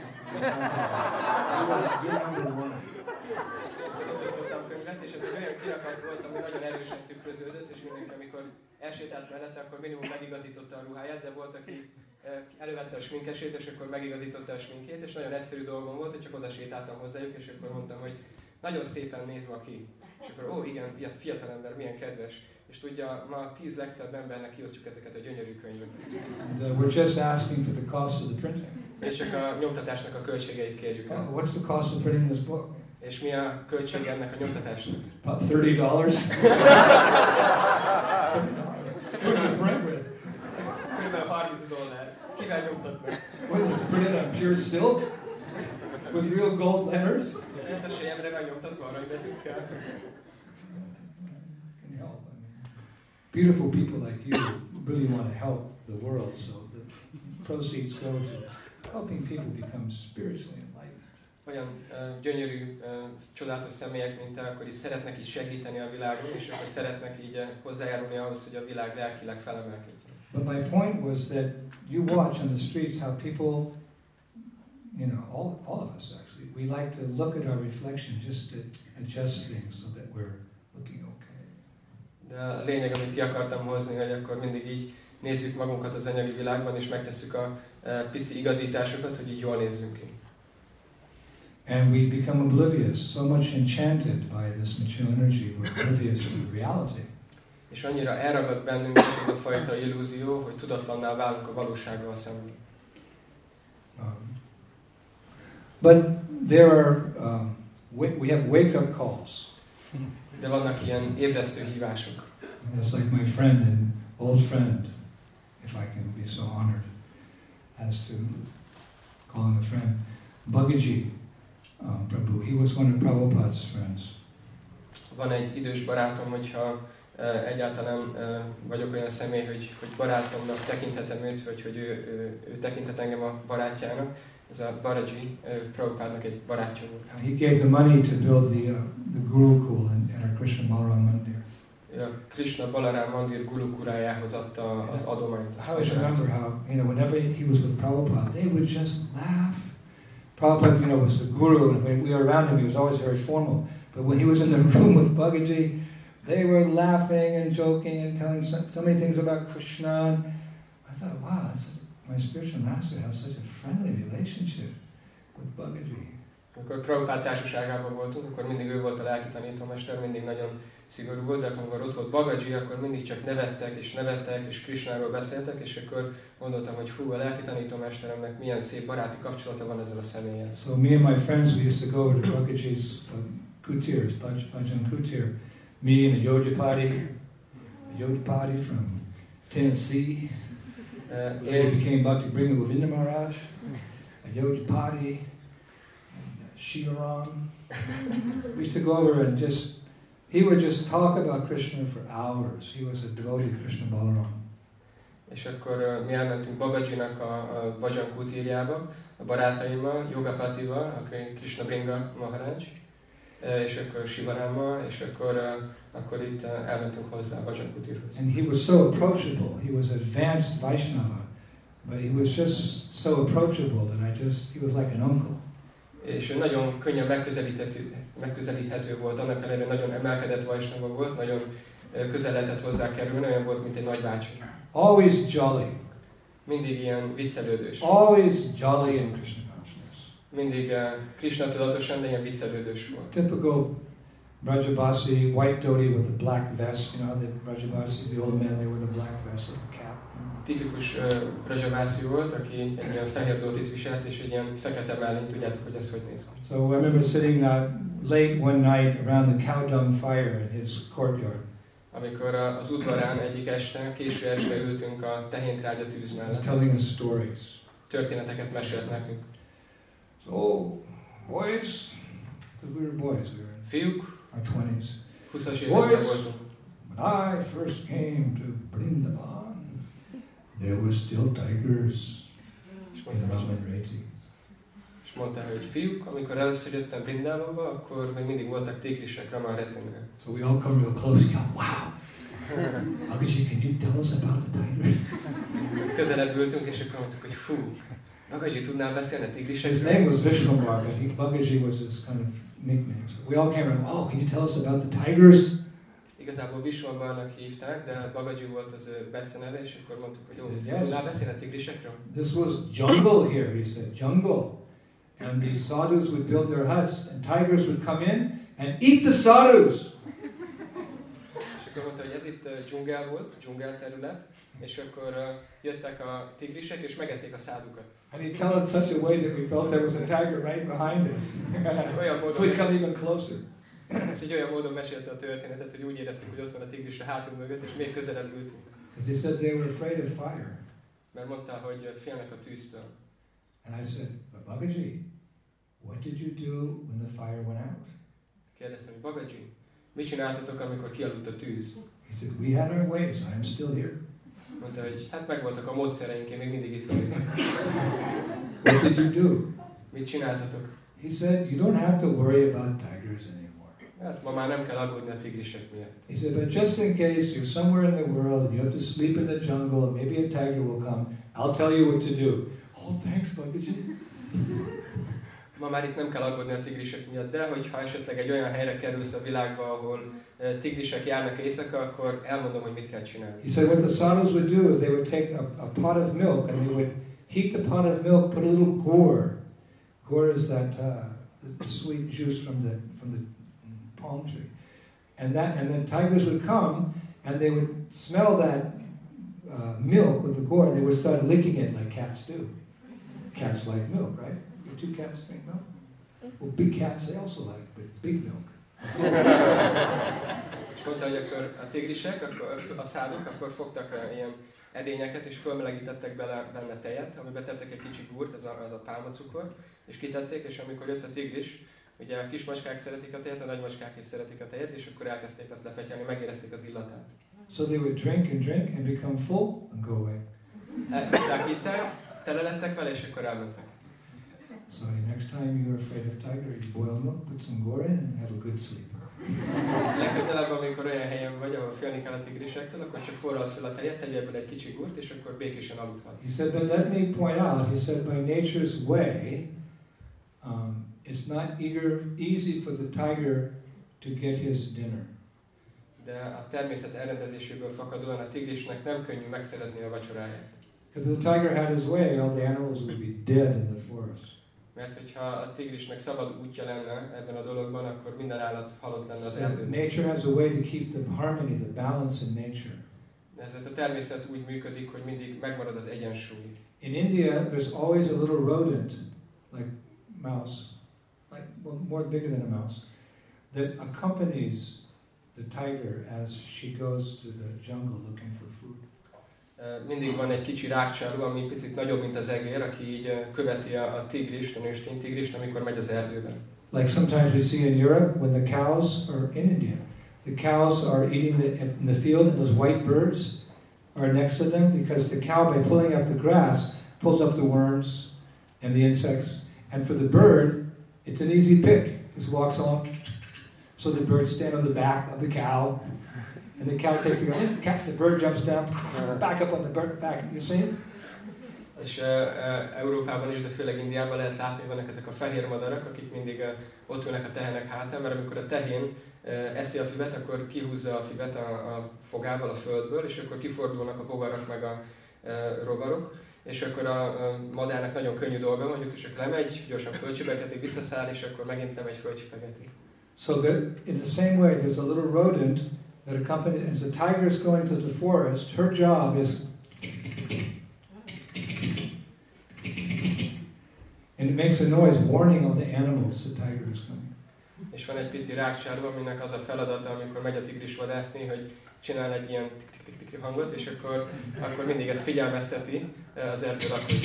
You're number one. Osztottam könyvet, és ez egy olyan kirakat volt, ami nagyon erősen tükröződött, és mindenki, amikor elsétált mellette, akkor minimum megigazította a ruháját, de volt, aki elővette a sminkesét, és akkor megigazította a sminkét, és nagyon egyszerű dolgom volt, hogy csak oda sétáltam hozzájuk, és akkor mondtam, hogy nagyon szépen néz ma ki. És akkor, igen, fiatalember, milyen kedves. És tudja, ma 10 legszebb embernek kiosztjuk ezeket a gyönyörű könyveket. And we're just asking for the cost of the printing. És csak a nyomtatásnak a költségeit kérjük el. What's the cost of printing this book? És mi a költség ennek a nyomtatásnak? About $30. Körülbelül $30. Kivel nyomtatnak? Printed on pure silk? With real gold letters? Ezt a sélyemre megnyomtatva aranybetűkkel. Beautiful people like you really want to help the world, so the proceeds go to helping people become spiritually enlightened. Olyan gyönyörű, csodálatos személyek, mint te, akkor is szeretnek így segíteni a világon, és akkor szeretnek így hozzájárulni ahhoz, hogy a világ lelkileg felemelkedjen. But my point was that you watch on the streets how people, all of us actually, we like to look at our reflection just to adjust things so that we're looking okay. De a lényeg, amit ki akartam hozni, hogy akkor mindig így nézzük magunkat az anyagi világban, és megtesszük a pici igazításokat, hogy így jól nézzünk ki. And we become oblivious, so much enchanted by this material energy, we're oblivious to the reality. És annyira elragad bennünk ez a fajta illúzió, hogy tudatlanná válunk a valósággal szemben. But there are, we have wake-up calls. De vannak ilyen ébresztő hívások. It's like my friend, an old friend, if I can be so honored as to call him a friend, Bhagaji Prabhu. He was one of Prabhupada's friends. Van egy idős barátom, hogyha egyáltalán vagyok olyan személy, hogy barátomnak tekinthetem őt, hogy ő tekinthet engem a barátjának. Ez a Balaji, Prabhupádnak egy barátja volt. He gave the money to build the Gurukul in our Krishna Balaram Mandir. A Krishna Balaram Mandir Gurukurájához adta az adományt. I always remember how, whenever he was with Prabhupada, they would just laugh. Prabhupada, was the guru, and when we were around him, he was always very formal. But when he was in the room with Bhagaji, they were laughing and joking and telling so many things about Krishna. And I thought, wow, my spiritual master has such a friendly relationship with Bhagaji. Amikor Prabhupád társaságában voltunk, akkor mindig ő volt a lelki tanítómester, mindig nagyon szigorú volt, de amikor ott volt Bhagaji, akkor mindig csak nevettek, és Krishnáról beszéltek, és akkor gondoltam, hogy fú, a lelki tanítómesteremnek milyen szép baráti kapcsolata van ezzel a személlyel. So me and my friends, we used to go to Bhagaji's kutir, Bhajan kutir. Me and a Yodapati from Tennessee. Later became Bhakti Brihma Govinda Maharaj, a Yodapati, and Shivaram. We used to go over and he would just talk about Krishna for hours. He was a devotee of Krishna Balaram. És akkor mi elmentünk Bagajinak a Bhajan kutirjába, a barátaimmal, Yogapatival, aki Krishna Bringa Maharaj, és akkor Shivarámmal, és akkor itt elmentünk hozzá a Bhajan kutirhoz. And he was so approachable. He was advanced Vaishnava, but he was just so approachable that he was like an uncle. És ő nagyon könnyen megközelíthető volt, annak ellenére nagyon emelkedett Vaishnava volt, nagyon közel lehetett hozzá kerülni, olyan volt, mint egy nagybácsi. Always jolly. Mindig ilyen viccelődős. Always jolly in Krishna consciousness. Mindig Krishna tudatosan, de ilyen viccelődős volt. Typical Brajabasi, white dhoti with a black vest. The Brajabasis, the old men, they wore the black vest with a cap. Tipikus Brajabasi volt, aki egy ilyen fehér dhotit viselt, és egy ilyen fekete mellény, tudjátok, hogy ez hogy néz ki. So I remember sitting late one night around the cow dung fire in his courtyard. Amikor az udvarán egyik este, késő este ültünk a tehéntrágya tűz mellett. Telling us stories. Történeteket mesélt nekünk. So, boys, because we were boys, we were in Fiúk, our 20s. 20-as években voltunk. When I first came to Vrindavan, there were still tigers in Raman Reti. És mondta, hogy fiúk, amikor először jöttem Vrindavanba, akkor még mindig voltak tigrisek Raman Retinnél. So we all come real close and go, wow! Bhagaji, can you tell us about the tigers? Közelebb ültünk, és akkor mondtuk, hogy fú, Bhagaji, tudnál beszélni a tigrisekről? His name was Vishwambar, but Bhagaji was his kind of nickname. So we all came around, oh, can you tell us about the tigers? Igazából Vishwambarnak hívták, de Bhagaji volt az ő beceneve, és akkor mondtuk, hogy jó, tudnál beszélni a tigrisekről? This was jungle here, he said, jungle. And the sadhus would build their huts, and tigers would come in and eat the sadhus. És akkor mondta, hogy ez itt dzsungel volt, dzsungel terület, és akkor jöttek a tigrisek, és megették a szádukat. And he told it such a way that we felt there was a tiger right behind us. So we'd come even closer. És egy olyan módon mesélte a történetet, hogy úgy éreztük, hogy ott van a tigris a hátunk mögött, és még közelebb ültünk. Because they said they were afraid of fire. Mert mondta, hogy félnek a tűztől. And I said, but Bhagaji, what did you do when the fire went out? Kérdeztem, hogy Bhagaji, mit csináltatok, amikor kialudt a tűz? He said, we had our ways, I'm still here. Mondta, hogy hát megvoltak a módszereink, én még mindig itt vagyok. What did you do? Mit csináltatok? He said, you don't have to worry about tigers anymore. Hát ma már nem kell aggódni a tigrisek miatt. He said, but just in case you're somewhere in the world and you have to sleep in the jungle and maybe a tiger will come, I'll tell you what to do. Oh, thanks, Bhagaji. Ma már itt nem kell aggódni a tigrisek miatt, de hogyha esetleg egy olyan helyre kerülsz a világba, ahol tigrisek járnak éjszaka, akkor elmondom, hogy mit kell csinálni. He said what the sadhus would do is they would take a pot of milk and they would heat the pot of milk, put a little gur. Gur is that sweet juice from the palm tree. And then tigers would come and they would smell that milk with the gur and they would start licking it like cats do. Cats like milk, right? Do cats drink milk? Well, big cats, they also like big milk. És mondta, hogy akkor a tigrisek, akkor a szádok, akkor fogtak ilyen edényeket, és fölmelegítettek benne tejet, amiben tettek egy kicsi gúrt, ez a pálmacukor, és kitették, és amikor jött a tigris, Ugye a kis macskák szeretik a tejet, a nagy macskák is szeretik a tejet, és akkor elkezdték azt lefetyelni, megérezték az illatát. So they would drink and become full and go away. Elkezdték itták, tele lettek vele, és akkor elmentek. So next time you're afraid of tiger, you boil milk, put some gore in, and have a good sleep. Legközelebb, amikor olyan helyen vagy, ahol félni kell a tigrisektől, akkor csak forrald fel a tejet, tegyél bele egy kicsi gurt, és akkor békésen aludhatsz. He said, but let me point out, he said, by nature's way, it's not easy for the tiger to get his dinner. De a természet elrendezéséből fakadóan a tigrisnek nem könnyű megszerezni a vacsoráját. Because the tiger had his way, all the animals would be dead in the forest. Mert hogyha a tigrisnek szabad útja lenne ebben a dologban, akkor minden állat halott lenne az So erdőben. nature has a way to keep the harmony, the balance in nature. Ezért a természet úgy működik, hogy mindig megmarad az egyensúly. In India, there's always a little rodent, like mouse, like more bigger than a mouse, that accompanies the tiger as she goes to the jungle looking for food. Mindig van egy kicsi rákcsáló, ami picit nagyobb, mint az egér, aki így követi a tigrist, a nőstény tigrist, amikor megy az erdőben. Like sometimes we see in Europe when the cows are in India, the cows are eating in the field, and those white birds are next to them because the cow, by pulling up the grass, pulls up the worms and the insects, and for the bird, it's an easy pick. Just walks along, so the birds stand on the back of the cow. And the cow takes the bird jumps down, back up on the bird back. You see? És Európában is, de főleg Indiában lehet látni, hogy vannak ezek a fehér madarak, akik mindig ott ülnek a tehenek hátán, mert amikor a tehén eszi a füvet, akkor kihúzza a füvet a fogával a földből, és akkor kifordulnak a bogarak meg a rovarok, és akkor a madárnak nagyon könnyű dolga, mondjuk, és akkor lemegy, gyorsan fölcsipegeti, visszaszáll, és akkor megint lemegy, fölcsipegeti. So in the same way, there's a little rodent that accompanies, as the tiger is going to the forest, her job is, and it makes a noise warning all the animals the tiger is coming. És van egy pici rákcsáló, aminek az a feladata, amikor megy a tigris vadászni, hogy csinál egy ilyen tik-tik-tik hangot, és akkor mindig ezt figyelmezteti az erdő lakóit.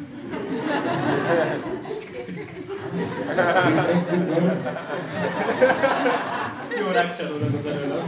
Jó rákcsáló lenne belőlem.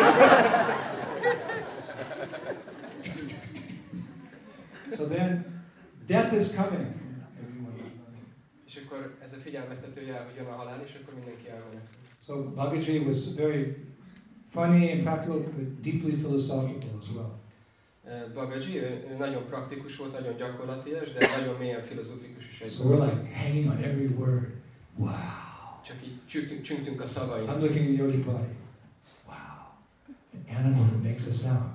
So then, death is coming. És akkor ez a figyelmeztető jel, hogy jön a halál, és akkor mindenki elmenek. So Bhagaji was very funny and practical, but deeply philosophical as well. Bhagaji, ő nagyon praktikus volt, nagyon gyakorlatias, de nagyon mélyen filozófikus is So we're like hanging on every word. Wow. Csak így csüngtünk a szavain. I'm looking at Yogi Body. Wow. An animal that makes a sound.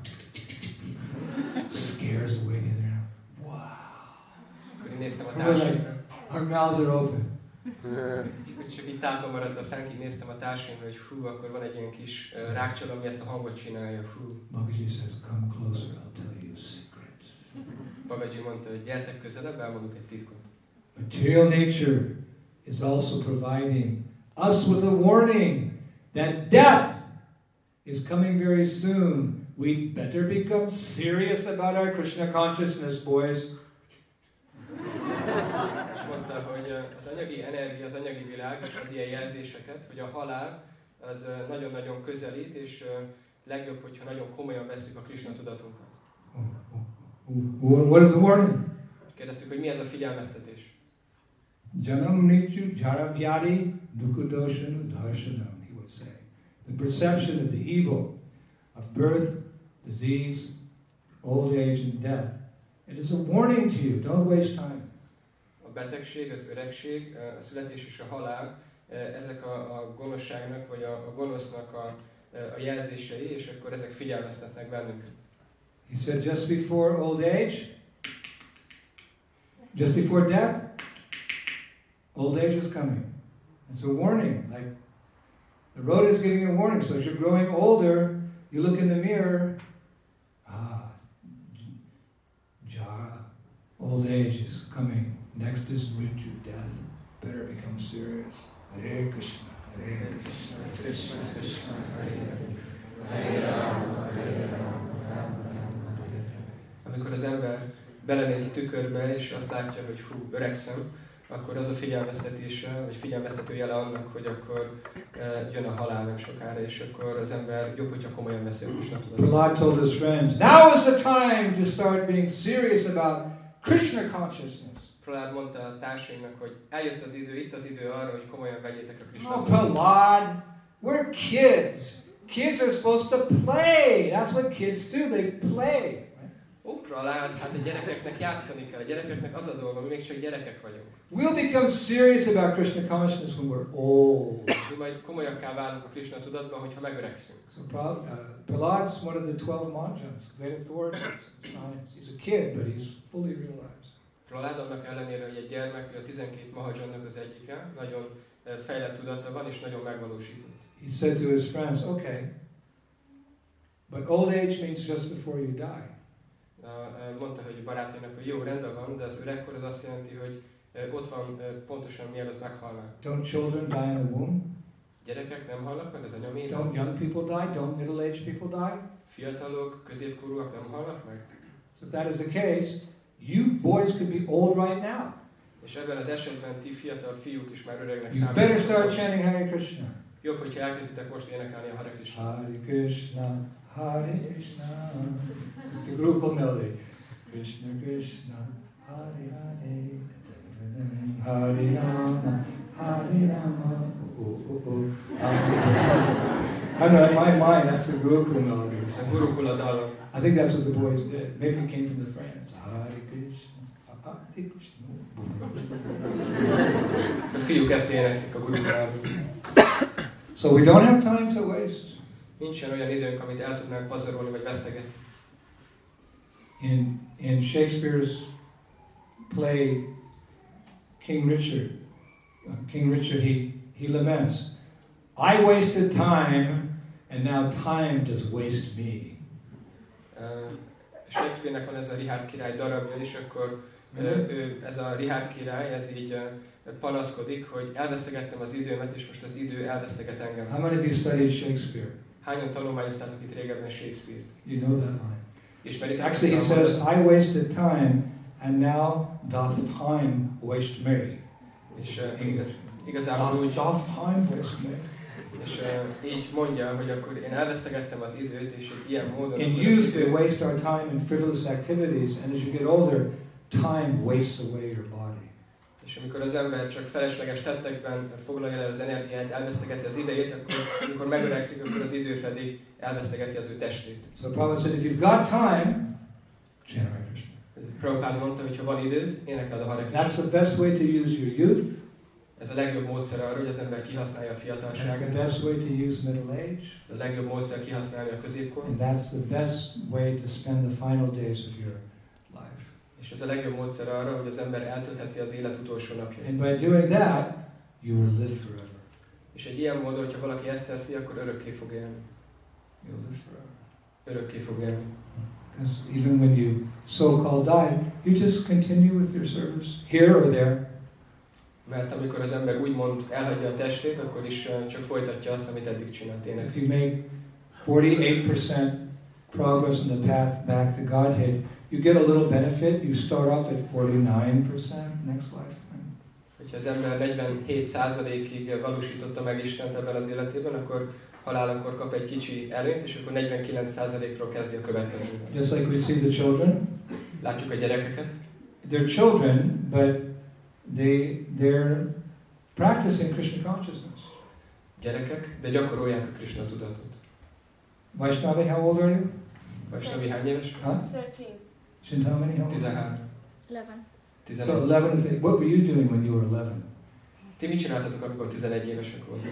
Scares away the other animal. Wow. Akkor én néztem a And we're like, társaimra. our mouths are open. És így tátva maradt a szánk, így néztem a társaimra, hogy fú, akkor van egy ilyen kis rákcsal, ami ezt a hangot csinálja, fú. Bhagaji says, come closer, I'll tell you a secret. Bhagaji mondta, hogy gyertek közelebb, elmondok egy titkot. Material nature is also providing us with a warning that death is coming very soon. We better become serious about our Krishna consciousness, boys. És mondta, hogy az anyagi energia, az anyagi világ ad ilyen jelzéseket, hogy a halál az nagyon-nagyon közelít, és legjobb, hogyha nagyon komolyan vesszük a Krishna tudatunkat. What is the warning? Kérdeztük, hogy mi ez a figyelmeztetés. Janam Mrityu Jaravyadi Dukhadoshanu Darshanam, he would say. The perception of the evil of birth, disease, old age, and death. It is a warning to you, don't waste time. A betegség, az öregség, a születés és a halál, ezek a gonoszságnak, vagy a gonosznak a jelzései, és akkor ezek figyelmeztetnek bennünket. He said just before old age, just before death, old age is coming. It's a warning, like the road is giving a warning. So as you're growing older, you look in the mirror, Jara, old age is coming. Next is Mrityu, death. Better become serious. Hare Krishna, Hare Krishna, Krishna Krishna, Hare Hare, Hare Rama, Hare Rama, Rama Rama, Hare Hare. Amikor az ember belenéz a tükörbe, és azt látja, hogy fú, öregszem, akkor az a figyelmeztetése, vagy figyelmeztető jele annak, hogy akkor jön a halál nem sokára, és akkor az ember jobb, hogyha komolyan veszi a Krishna tudatot. Prahlad told his friends, now is the time to start being serious about Krishna consciousness. Prahlad mondta a társainak, hogy eljött az idő, itt az idő arra, hogy komolyan vegyétek a Krishna Oh, tudatot. Prahlad, we're kids. Kids are supposed to play. That's what kids do. They play. Ó, Prahlad, hát a gyerekeknek játszani kell, a gyerekeknek az a dolga, mi még csak gyerekek vagyunk. We'll become serious about Krishna consciousness when we're old. Mi majd komolyakká válunk a Krishna tudatban, hogyha megöregszünk. So Prahlad's one of the 12 Mahajans, great authorities in science. He's a kid, but he's fully realized. Prahlad annak ellenére, hogy egy gyermek, ő a 12 Mahajannak az egyike, nagyon fejlett tudata van, és nagyon megvalósított. He said to his friends, okay, but old age means just before you die. Mondta, hogy barátainak, hogy jó, rendben van, de az öregkor az azt jelenti, hogy ott van pontosan mielőtt meghalnak. Don't children die in the womb? Gyerekek nem halnak meg az anyamében? Don't young people die? Don't middle-aged people die? Fiatalok, középkorúak nem halnak meg? So if that is the case, you boys could be old right now. És ebben az esetben ti fiatal fiúk is már öregnek You better start chanting Hare Krishna. Jobb, hogyha elkezditek most énekelni a Hare Krishna. Hare Krishna, Hare Krishna. It's a Gurukul melody. Krishna Krishna, Hare Hare. Hare Rama, Hare Rama. I know in my mind that's the Gurukul melody. Ez a Gurukula dallam. I think that's what the boys did. Maybe it came from the friends. Hare Krishna, Hare Krishna. A fiúk ezt éneklik a Gurukulában. So we don't have time to waste. Nincsen olyan időnk, amit el tudnánk pazarolni vagy vesztegetni. In Shakespeare's play King Richard, he laments, I wasted time, and now time does waste me. Shakespeare-nek van ez a Richard király darabja, és akkor ez a Richard király, ez így panaszkodik, hogy elvesztegettem az időmet, és most az idő elveszteget engem. How many of you studied Shakespeare? Hányan tanulmányoztátok itt régebben Shakespeare-t? You know that line. Ismeritek? Actually, he says, I wasted time, and now doth time waste me. És igazából úgy... Doth time waste me? És így mondja, hogy akkor én elvesztegettem az időt, és ilyen módon... In youth, we waste our time in frivolous activities, and as you get older, time wastes away your body. És amikor az ember csak felesleges tettekben foglalja el az energiát, elvesztegeti az idejét, akkor amikor megöregszik, akkor az idő pedig elvesztegeti az ő testét. So Prabhupada said, if you've got time, chant Hare Krishna. Prabhupád mondta, hogy ha van időd, énekeld a Hare Krishna. That's the best way to use your youth. Ez a legjobb módszer arra, hogy az ember kihasználja a That's the fiatalságát. best way to use middle age. Ez a legjobb módszer kihasználni a középkor. And that's the best way to spend the final days of your life. És ez a legjobb módszer arra, hogy az ember eltöltheti az élet utolsó napjait. And by doing that, you will live forever. És egy ilyen módon, hogyha valaki ezt teszi, akkor örökké fog élni. You'll live forever. Örökké fog élni. Because even when you so-called die, you just continue with your service, here or there. Mert amikor az ember úgymond elhagyja a testét, akkor is csak folytatja azt, amit eddig csinált. If you make 48% progress on the path back to Godhead, you get a little benefit. You start off at 49% next lifetime. Hogyha az ember 47%-ig valósította meg Istent ebben az életében, akkor halálakor kap egy kicsi előnyt, és akkor 49%-ról kezdi a következőben. Just like we see the children. Látjuk a gyerekeket. They're children, but they're practicing Krishna consciousness. Gyerekek, de gyakorolják a Krishna tudatot. Vaishnavi, how old are you? Vaishnavi hány éves? Huh? 13. Chintamani, how old? 13. 11. So 11. What were you doing when you were 11? Ti mit csináltatok, amikor 11 évesek voltatok?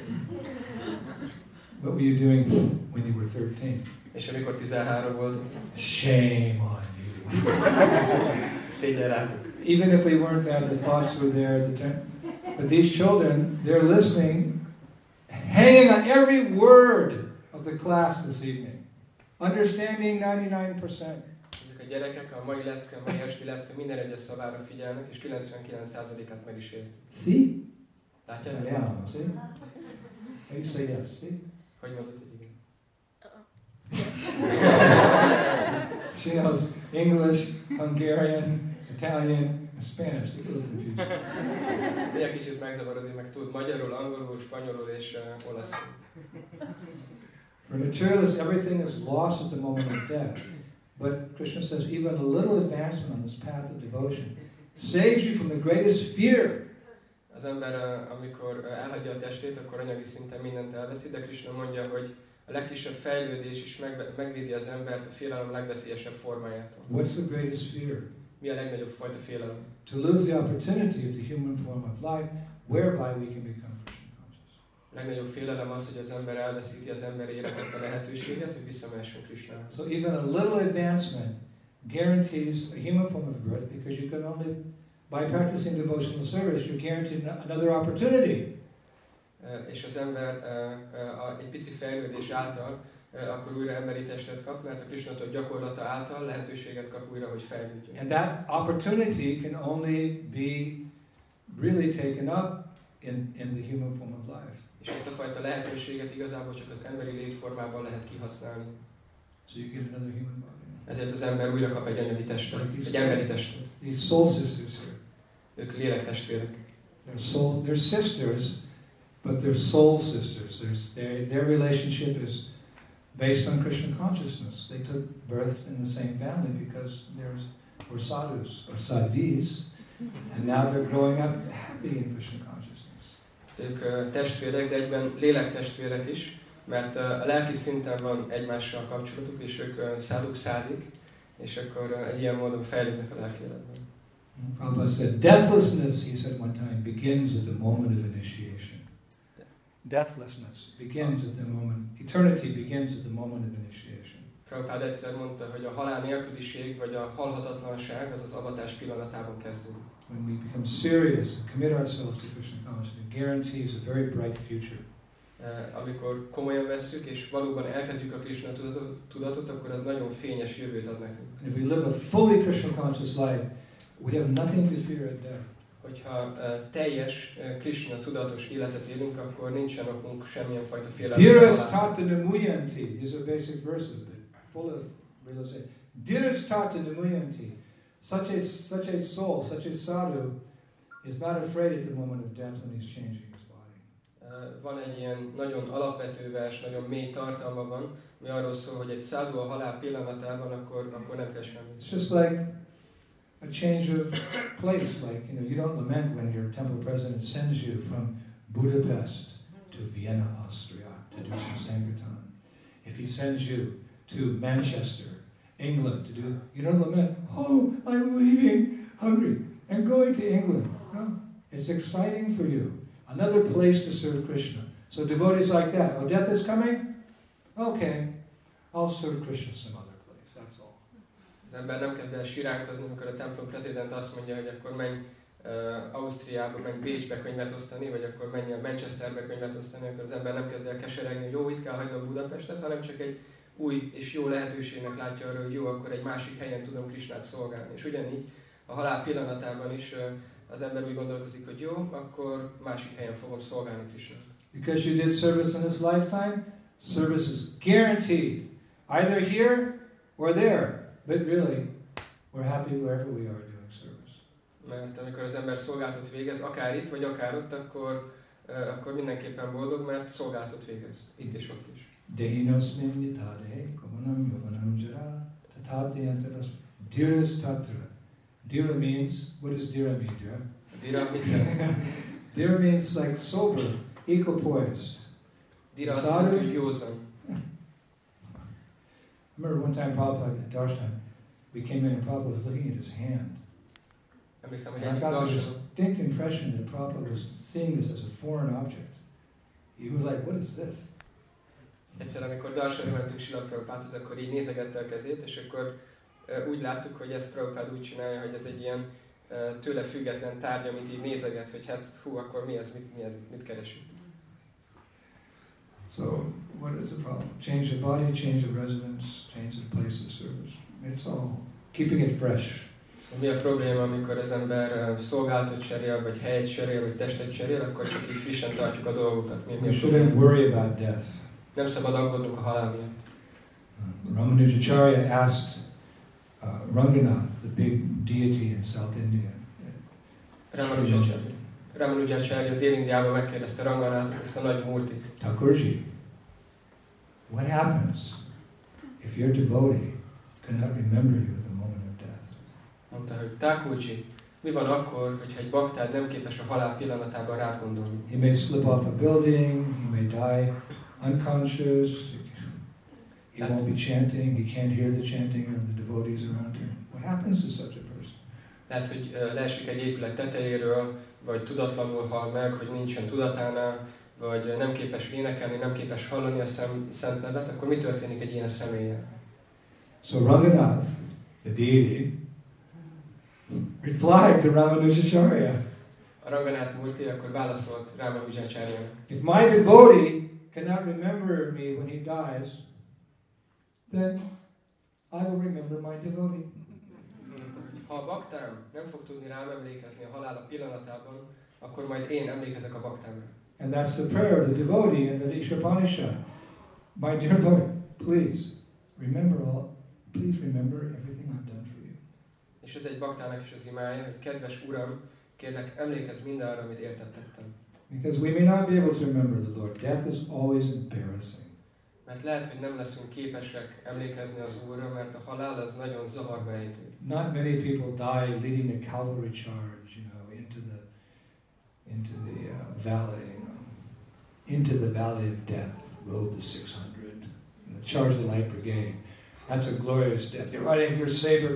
What were you doing when you were 13? És amikor 13 voltatok? Shame on you. Szégyen rátok. Even if we weren't there, the thoughts were there at the time. But these children, they're listening, hanging on every word of the class this evening. Understanding 99%. Ezek a gyerekek a mai lecke, a mai esti lecke minden egyes szavára figyelnek, és 99%-át meg is ért. See? Látjátok? Yeah, see? How you say yes, see? Hogy mondod, hogy igen? She knows English, Hungarian, Italian, Spanish, a little confused. Néha kicsit megzavarodik, meg tud magyarul, angolul, spanyolul és olaszul. For materialists, everything is lost at the moment of death. But Krishna says even a little advancement on this path of devotion saves you from the greatest fear. Az ember, amikor elhagyja a testét, akkor anyagi szinten mindent elveszi, de Krishna mondja, hogy a legkisebb fejlődés is megvédi az embert a félelem legveszélyesebb formájától. What's the greatest fear? Mi a legnagyobb fajta félelem? To lose the opportunity of the human form of life, whereby we can become Krishna conscious. A legnagyobb félelem az, hogy az ember elveszíti az emberi életet, a lehetőséget, hogy visszamehessünk Krishnához. So even a little advancement guarantees a human form of birth, because you can only, by practicing devotional service, you're guaranteed another opportunity. És az ember egy pici fejlődés által akkor újra emberi testet kap, mert a Krishnától gyakorlata által lehetőséget kap újra, hogy fejlődjön. And that opportunity can only be really taken up in the human form of life. És ezt a fajta lehetőséget igazából csak az emberi létformában lehet kihasználni. So you get another human body. Ezért az ember újra kap egy anyagi testet, egy emberi testet. These soul sisters here. Ők lélektestvérek. They're sisters, but they're soul sisters. Their relationship is based on Krishna consciousness. They took birth in the same family because were sadhus or sadhvis, and now they're growing up happy in Krishna consciousness. Ők testvérek, de egyben lélektestvérek is, mert a lelki szinten van egymással kapcsolatuk, és ők száduk szádik, és akkor egy ilyen módon fejlődnek a lelki életben. Prabhupada said, deathlessness, he said one time, begins at the moment of initiation. Deathlessness begins at the moment, eternity begins at the moment of initiation. Prabhupada egyszer mondta, hogy a halál nélküliség, vagy a halhatatlanság az az avatás pillanatában kezdődik. When we become serious and commit ourselves to Krishna consciousness, it guarantees a very bright future. Amikor komolyan vesszük, és valóban elkezdjük a Krishna tudatot, akkor az nagyon fényes jövőt ad nekünk. And if we live a fully Krishna conscious life, we have nothing to fear at death. Hogyha teljes Krishna tudatos életet élünk, akkor nincsen okunk semmilyen fajta félelem. Dhiras tata namuyanti. These are basic verses, but full of realization. Dhiras tata namuyanti. Such a soul, such a sadhu, is not afraid at the moment of death when he's changing his body. Van egy ilyen nagyon alapvető vers, nagyon mély tartalma van, ami arról szól, hogy egy sadhu a halál pillanatában, akkor nem kell semmi. It's just like a change of place, like, you don't lament when your temple president sends you from Budapest to Vienna, Austria, to do some Sankirtan. If he sends you to Manchester, England, to do, you don't lament, oh, I'm leaving Hungary and going to England. No, it's exciting for you. Another place to serve Krishna. So devotees like that, oh, death is coming? Okay, I'll serve Krishna some other place, that's all. Az ember nem kezd el siránkozni, amikor a templom prezident azt mondja, hogy akkor menj Ausztriába, menj Bécsbe könyvet osztani, vagy akkor menj Manchesterbe könyvet osztani, akkor az ember nem kezd el keseregni, hogy jó, itt kell hagynom Budapestet, hanem csak egy új és jó lehetőségnek látja arra, hogy jó, akkor egy másik helyen tudom Krishnát szolgálni. És ugyanígy a halál pillanatában is az ember úgy gondolkozik, hogy jó, akkor másik helyen fogom szolgálni Krishnát. Because you did service in this lifetime, service is guaranteed, either here or there. But really, we're happy wherever we are doing service. Mert amikor az ember szolgálatot végez, akár itt vagy akár ott, akkor mindenképpen boldog, mert szolgálatot végez. Itt és ott is. Dehinosmin yitade kamanam yovanam jara tatadyantaras dhiras tatra. Dhira means, what does dhira mean, Dhira? Dhira mit jelent? Dhira means like sober, equipoised. Dhira azt jelenti, hogy józan. I remember one time Prabhupada at Darshan, we came in and Prabhupada was looking at his hand. Emlékszem, hogy And I egyik got the darshan, distinct impression that Prabhupada was seeing this as a foreign object. He was like, what is this? egyszer, amikor darshanra mentünk Srila Prabhupádhoz, akkor így nézegette a kezét, és akkor úgy láttuk, hogy ezt Prabhupád úgy csinálja, hogy ez egy ilyen tőle független tárgy, amit így nézeget, hogy hát hú, akkor mi ez, mit keresünk. So, what is the problem? Change the body, change the residence, change the place of service. It's all keeping it fresh. Szóval mi a probléma, amikor az ember szolgálatot cserél, vagy helyet cserél, vagy testet cserél, akkor csak így frissen tartjuk a dolgokat. We shouldn't worry about death. Nem szabad aggódnunk a halál miatt. Ramanujacharya asked Ranganath, the big deity in South India, Ramanujacharya Dél-Indiában megkérdezte Ranganáthot, ezt a nagy multit. Thakurji, what happens if your devotee cannot remember you at the moment of death? Mondta, hogy Thakurji, mi van akkor, hogyha egy baktád nem képes a halál pillanatában rád gondolni? He may slip off a building, he may die unconscious, he won't be chanting, he can't hear the chanting of the devotees around him. What happens to such a person? Lehet, hogy leesik egy épület tetejéről, vagy tudatlanul hal meg, hogy nincsen tudatánál, vagy nem képes énekelni, nem képes hallani a szent nevet, akkor mi történik egy ilyen személlyel? So Ranganath, the deity, replied to Ramanujacharya. A Ranganath multi akkor válaszolt Ramanujacharya-nak. If my devotee cannot remember me when he dies, then I will remember my devotee. Ha a baktám nem fog tudni rám emlékezni a halála pillanatában, akkor majd én emlékezek a baktámra. And that's the prayer of the devotee in the Ishopanishad. My dear Lord, please remember everything I've done for you. És ez egy baktának is az imája, hogy kedves Uram, kérlek, emlékezz mindenre, amit érted tettem. Because we may not be able to remember the Lord. Death is always embarrassing. Mert lehet, hogy nem leszünk képesek emlékezni az Úrra, mert a halál az nagyon zavarba ejtő. Not many people die leading the cavalry charge, into the valley, into the valley of death, rode the 600, charge the light brigade. That's a glorious death. You're riding your saber.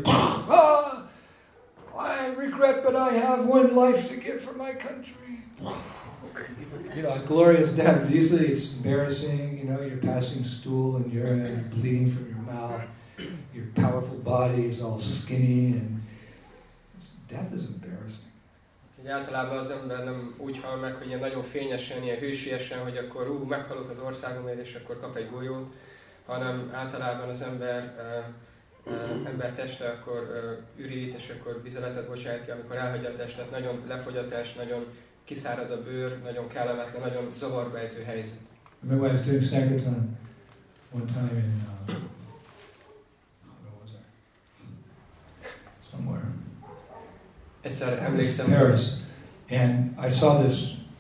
I regret, but I have one life to give for my country. A glorious death. Usually it's embarrassing. You're passing stool and urine, bleeding from your mouth. Your powerful body is all skinny, and death is embarrassing. Általában az ember nem úgy hal meg, hogy ilyen nagyon fényesen, ilyen hősiesen, hogy akkor meghalok az országomért, és akkor kap egy golyót, hanem általában az ember teste akkor ürít, és akkor vizeletet bocsájt ki, amikor elhagyja a testet, nagyon lefogy a test, nagyon kiszárad a bőr, nagyon kellemetlen, nagyon zavarba ejtő helyzet. Remember I was doing Sankirtan one time in where was I? Somewhere. Egyszer emlékszem, Paris, and I saw this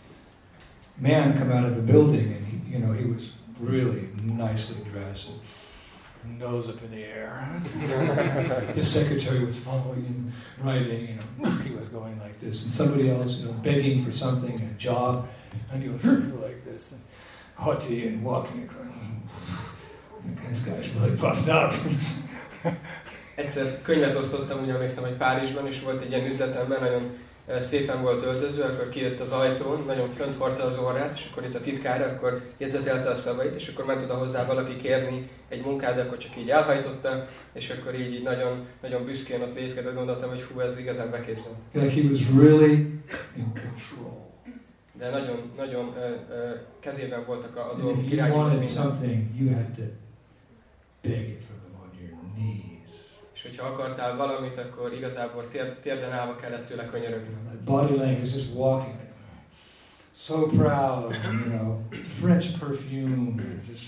man come out of a building, and he was really nicely dressed, and nose up in the air. His secretary was following him, writing, he was going like this, and somebody else, begging for something, a job, and he was like this, and haughty and walking across. This guy's really puffed up. Egyszer könyvet osztottam, úgy emlékszem, hogy Párizsban, és volt egy ilyen üzletemben, nagyon szépen volt öltözve, akkor kijött az ajtón, nagyon fönt hordta az orrát, és akkor itt a titkára, akkor jegyzetelte a szavait, és akkor ment oda hozzá valaki kérni egy munkát, de akkor csak így elhajtotta, és akkor így nagyon, nagyon büszkén ott lépkedett, gondoltam, hogy hú, ez igazán beképzelt. Like he was really in control. De nagyon kezében voltak a dolgok, If you wanted something, you had to beg it from him on your knees. És hogyha akartál valamit, akkor igazából térden állva kellett tőle könyörögni. Body language, just walking. So proud, French perfume, just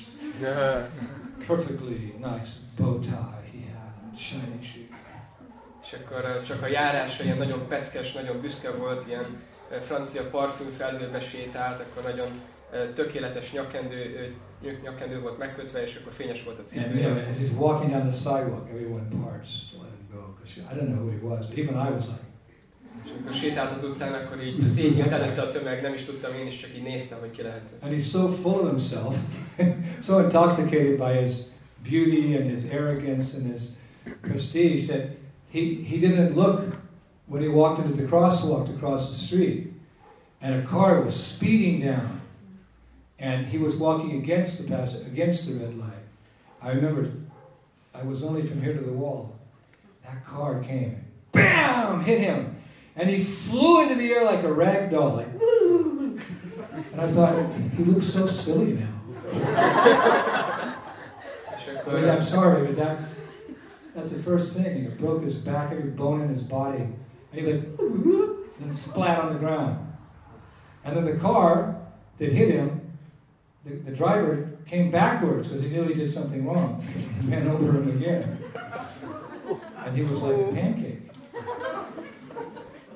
perfectly nice bow tie he had, shiny shoes. És akkor csak a járása ilyen nagyon peckes, nagyon büszke volt, ilyen francia parfüm felhőbe sétált, akkor nagyon tökéletes nyakkendő volt megkötve, és akkor fényes volt a cipője. And as he's walking down the sidewalk, everyone parts to let him go, because I don't know who he was, but even I was like. És amikor sétált az utcán, akkor így szétnyílt előtte a tömeg, nem is tudtam, én is csak így néztem, hogy ki lehet. And he's so full of himself, so intoxicated by his beauty and his arrogance and his prestige that he didn't look when he walked into the crosswalk across the street, and a car was speeding down, and he was walking against the red light. I remember, I was only from here to the wall. That car came, and bam, hit him, and he flew into the air like a rag doll, like woo. And I thought, he looks so silly now. I mean, I'm sorry, but that's the first thing. He broke his back, every bone in his body, and he went and splat on the ground. And then the car that hit him, the driver came backwards because he knew he did something wrong. He ran over him again. And he was like a pancake.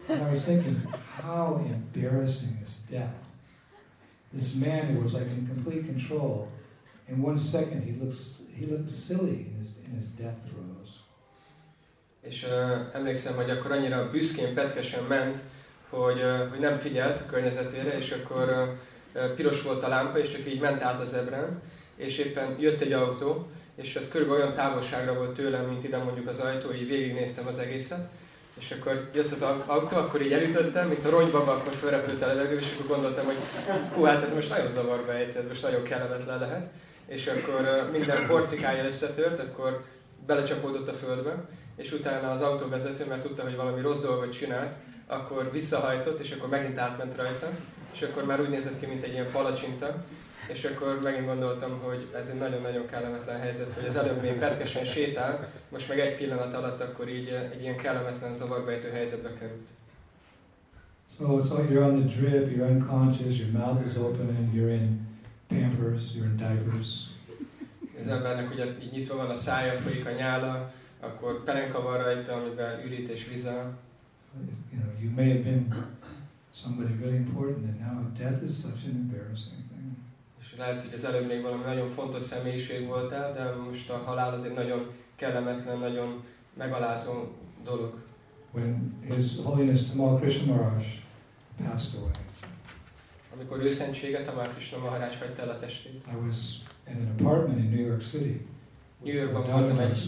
And I was thinking, how embarrassing is death? This man who was like in complete control, in 1 second he looks silly in his death throes. És emlékszem, hogy akkor annyira büszkén, peckesen ment, hogy nem figyelt a környezetére, és akkor piros volt a lámpa, és csak így ment át az ebren, és éppen jött egy autó, és ez körülbelül olyan távolságra volt tőlem, mint ide mondjuk az ajtó, így végignéztem az egészet, és akkor jött az autó, akkor így elütöttem, mint a ronybaba, akkor felrepült a levegő, és akkor gondoltam, hogy hú, hát ez most nagyon zavarba ejtett, most nagyon kellemetlen lehet, és akkor minden porcikája összetört, akkor belecsapódott a földbe, és utána az autóvezető, mert tudta, hogy valami rossz dolgot csinált, akkor visszahajtott, és akkor megint átment rajta, és akkor már úgy nézett ki, mint egy ilyen palacsinta, és akkor megint gondoltam, hogy ez egy nagyon-nagyon kellemetlen helyzet, hogy az előbb még perckesen sétál, most meg egy pillanat alatt akkor így egy ilyen kellemetlen, zavarba ejtő helyzetbe került. So it's like you're on the drip, you're unconscious, your mouth is open, and you're in Pampers, you're in diapers. Az embernek ugye így nyitva van a szája, folyik a nyála, akkor pelenka van rajta, amiben ürít és vizel. You know, you may have been somebody really important, and now death is such an embarrassing thing. És lehet, hogy az előbb még valami nagyon fontos személyiség voltál, de most a halál az egy nagyon kellemetlen, nagyon megalázó dolog. When His Holiness Tamal Krishna Maharaj passed away, Amikor ő szentsége, Tamal Krishna Maharaj hagyta el a testét. I was in an apartment in New York City. New Yorkban voltam egy...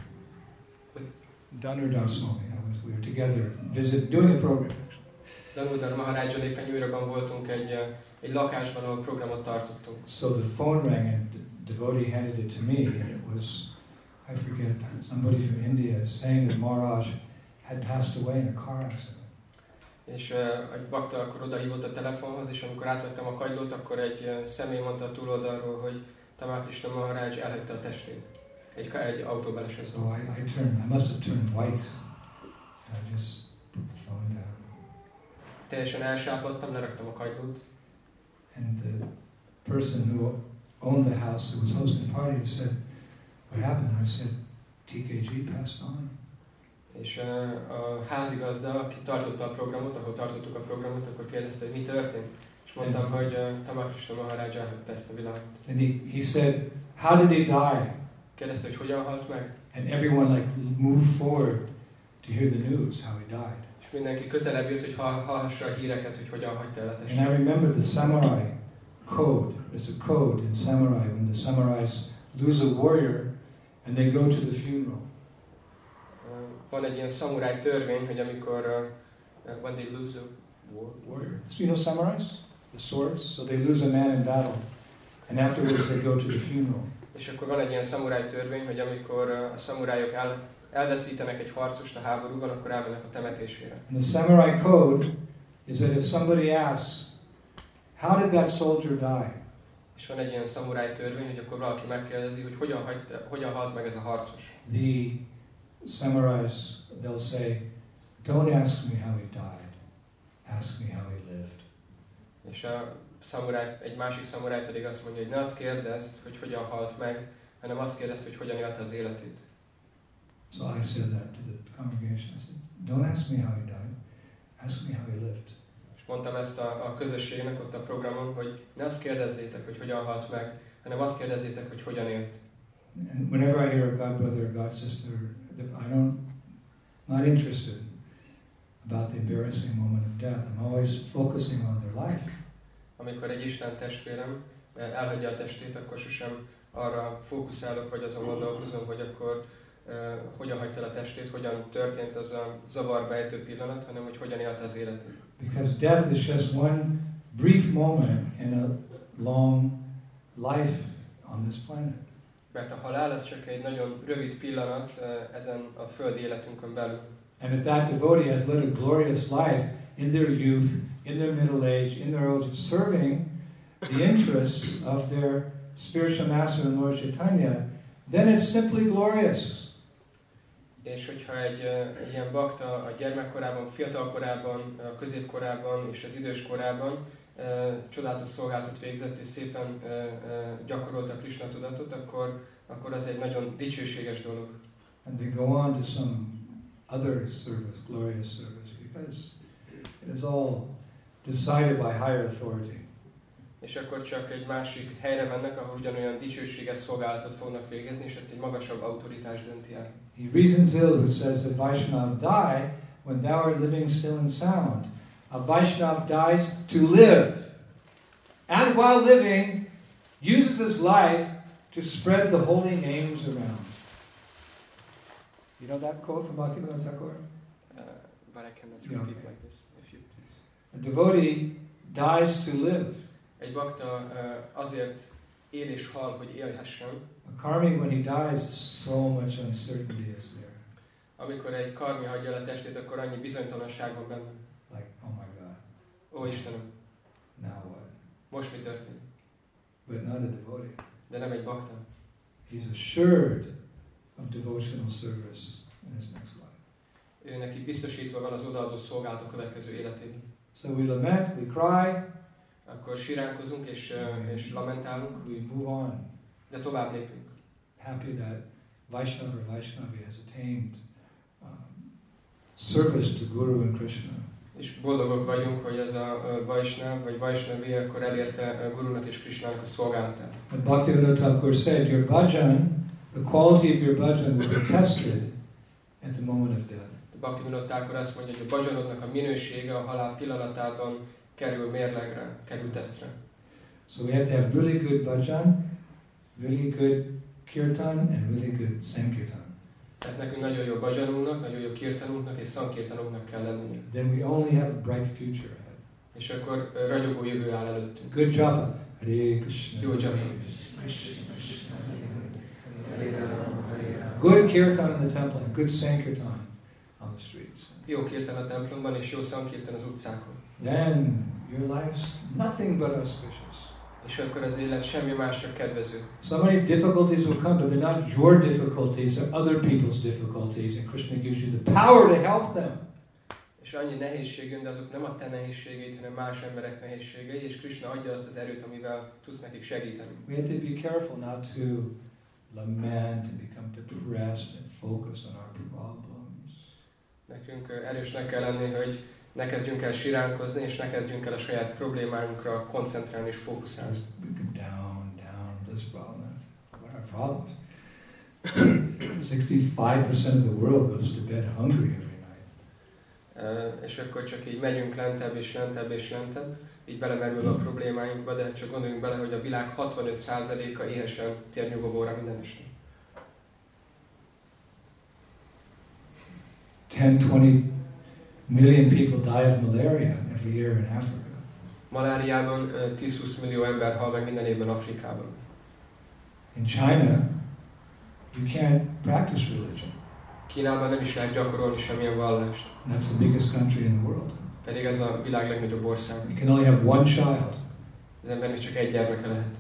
Danurdar Swami. We were together doing a program. Danurdar Maharajjal éppen New Yorkban voltunk egy lakásban, ahol programot tartottunk. So the phone rang and the devotee handed it to me, and it was, I forget, somebody from India saying that Maharaj had passed away in a car accident. És egy bakta akkor odahívott a telefonhoz, és amikor átvettem a kagylót, akkor egy személy mondta a túloldalról, hogy Tamal Krishna Maharaj elhagyta a testét. Egy autóbaleset. So I must have turned white. I just put the phone down. Teljesen elsápadtam, leraktam a kagylót. And the person who owned the house, who was hosting the party, said, "What happened?" I said, "TKG passed on." És a házigazda, aki tartotta a programot, ahol tartottuk a programot, akkor kérdezte, hogy mi történt. És mondtam, hogy Tamal Krishna Maharaj elhagyta ezt a világot. Then he said, "How did he die?" Kérdezte, hogy hogyan halt meg. And everyone like moved forward to hear the news how he died. És mindenki közelebb jött, hogy hallhassa a híreket, hogy hogyan hagyta el a testét. And I remember the samurai code. There's a code in samurai when the samurais lose a warrior and they go to the funeral. Van egy ilyen szamuráj törvény, hogy amikor when they lose a warrior. So you know samurais? The swords. So they lose a man in battle, and afterwards they go to the funeral. És akkor van egy ilyen szamuráj törvény, hogy amikor a szamurájok elveszítenek egy harcost a háborúban, akkor elmennek a temetésére. And the samurai code is that if somebody asks, "How did that soldier die?" És van egy ilyen szamuráj törvény, hogy akkor valaki megkérdezi, hogy hogyan halt meg ez a harcos. The samurais, they'll say, "Don't ask me how he died. Ask me how he lived." És egy másik szamuráj pedig azt mondja, hogy ne azt kérdezd, hogy hogyan halt meg, hanem azt kérdezd, hogy hogyan élte az életét. So I said that to the congregation. I said, "Don't ask me how he died. Ask me how he lived." És mondtam ezt a közösségnek ott a programon, hogy ne azt kérdezzétek, hogy hogyan halt meg, hanem azt kérdezzétek, hogy hogyan élt. And whenever I hear a god brother, god sister, I'm not interested about the embarrassing moment of death. I'm always focusing on their life. Amikor egy Isten testvérem elhagyja a testét, akkor sosem arra fókuszálok, vagy azon gondolkozom, hogy akkor hogyan hagyta a testét, hogyan történt az a zavarba ejtő pillanat, hanem hogy hogyan élte az életét. Because death is just one brief moment in a long life on this planet. Mert a halál az csak egy nagyon rövid pillanat ezen a földi életünkön belül. And if that devotee has led a glorious life in their youth, in their middle age, in their old age, serving the interests of their spiritual master and Lord Chaitanya, then it's simply glorious. És hogyha egy ilyen bakta a gyermekkorában, fiatalkorában, a középkorában és az időskorában csodálatos szolgálatot végzett és szépen gyakorolta a Krishna tudatot, akkor az egy nagyon dicsőséges dolog. And they go on to some other service, glorious service, because It's all decided by higher authority. És akkor csak egy másik helyre mennek, ahol ugyanolyan dicsőséges szolgálatot fognak végezni, és ezt egy magasabb autoritás dönti el. He reasons ill who says that Vaishnav die when thou art living still and sound. A Vaishnav dies to live, and while living, uses his life to spread the holy names around. You know that quote from Bhaktivinoda Thakur? But I cannot Yeah, repeat okay. like this, if you please. A devotee dies to live. Egy bakta azért él és hal, hogy élhessen. A karmi, when he dies, so much uncertainty is there. Amikor egy karmi hagyja el a testét, akkor annyi bizonytalanság van benne. Like, oh my God, Ó Istenem, now what? most mi történik? But not a devotee. De nem egy bakta. He's assured of devotional service in his next life. Ő neki biztosítva van az odaadó szolgálat a következő életében. So we lament, we cry, Akkor siránkozunk és lamentálunk, we move on, de tovább lépünk. happy that Vaishnava or Vaishnavi has attained service to Guru and Krishna. És boldogok vagyunk, hogy ez a Vaishnav vagy Vaishnavi akkor elérte a Gurunak és Krishnának a szolgálatát. And Bhaktivinoda Thakur said, your bhajan, the quality of your bhajan will be tested at the moment of death. Bhaktivinoda Thakur azt mondja, hogy a bhajanodnak a minősége a halál pillanatában kerül mérlegre, kerül tesztre. So we have to have really good bhajan, really good kirtan, and really good sankirtan. Tehát nekünk nagyon jó bhajanunknak, nagyon jó kirtanunknak és sankirtanunknak kell lennie. Then we only have a bright future ahead. És akkor ragyogó jövő áll előttünk. Good japa. Hare Krishna. Jó japa. Good kirtan in the temple and good sankirtan on the streets. Jó kirtan a templomban és jó sankirtan az utcákon. Then your life's nothing but auspicious. És akkor az élet semmi más, csak kedvező. So many difficulties will come, but they're not your difficulties, they're other people's difficulties, and Krishna gives you the power to help them. És annyi nehézség jön, de azok nem a te nehézségeid, hanem más emberek nehézségei, és Krishna adja azt az erőt, amivel tudsz nekik segíteni. We have to be careful not to lament and become depressed and focus on our problems. Nekünk erősnek kell lenni, hogy ne kezdjünk el siránkozni, és ne kezdjünk el a saját problémáinkra koncentrálni és fókuszálni. Down, this problem. What are our problems? 65% of the world goes to bed hungry every night. És akkor csak így megyünk lentebb és lentebb és lentebb, így belemerülve a problémáinkba, de csak gondoljunk bele, hogy a világ 65%-a éhesen tér nyugovóra minden este. 10-20 million people die of malaria every year in Africa. Maláriában 10-20 millió ember hal meg minden évben Afrikában. In China, you can't practice religion. Kínában nem is lehet gyakorolni semmilyen vallást. That's the biggest country in the world. Pedig ez a világ legnagyobb ország. You can only have one child. Az embernek csak egy gyermeke lehet.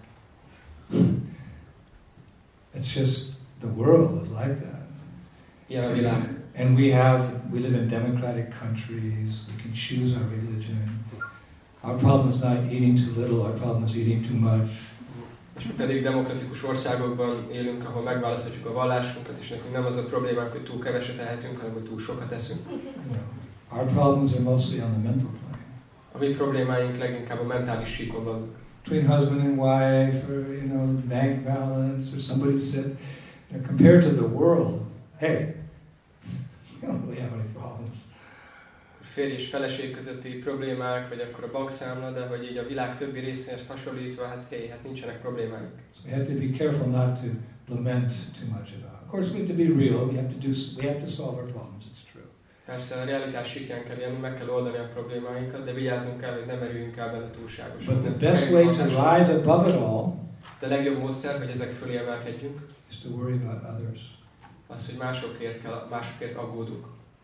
It's just the world is like that. Ilyen a világ. And we live in democratic countries. We can choose our religion. Our problem is not eating too little. Our problem is eating too much. És mi pedig demokratikus országokban élünk, ahol megválaszthatjuk a vallásunkat, és nekünk nem az a problémánk, hogy túl keveset ehetünk, hanem hogy túl sokat eszünk. Our problems are mostly on the mental plane. A mi problémáink leginkább a mentális síkon vannak. Between husband and wife, or bank balance, or somebody said, compared to the world, hey, you don't really have any problems. Férj és feleség közötti problémák, vagy akkor a bankszámla, de hogy így a világ többi részéhez hasonlítva, hát nincsenek problémáink. So we have to be careful not to lament too much about it. Of course, we have to be real. We have to solve our problems. It's true. Persze a realitás síkján kell élni, meg kell oldani a problémáinkat, de vigyázzunk kell, hogy nem merüljünk el benne túlságosan. But the best way to rise above it all de a legjobb módszer, hogy ezek fölé emelkedjünk, is to worry about others. Az, hogy másokért aggódunk.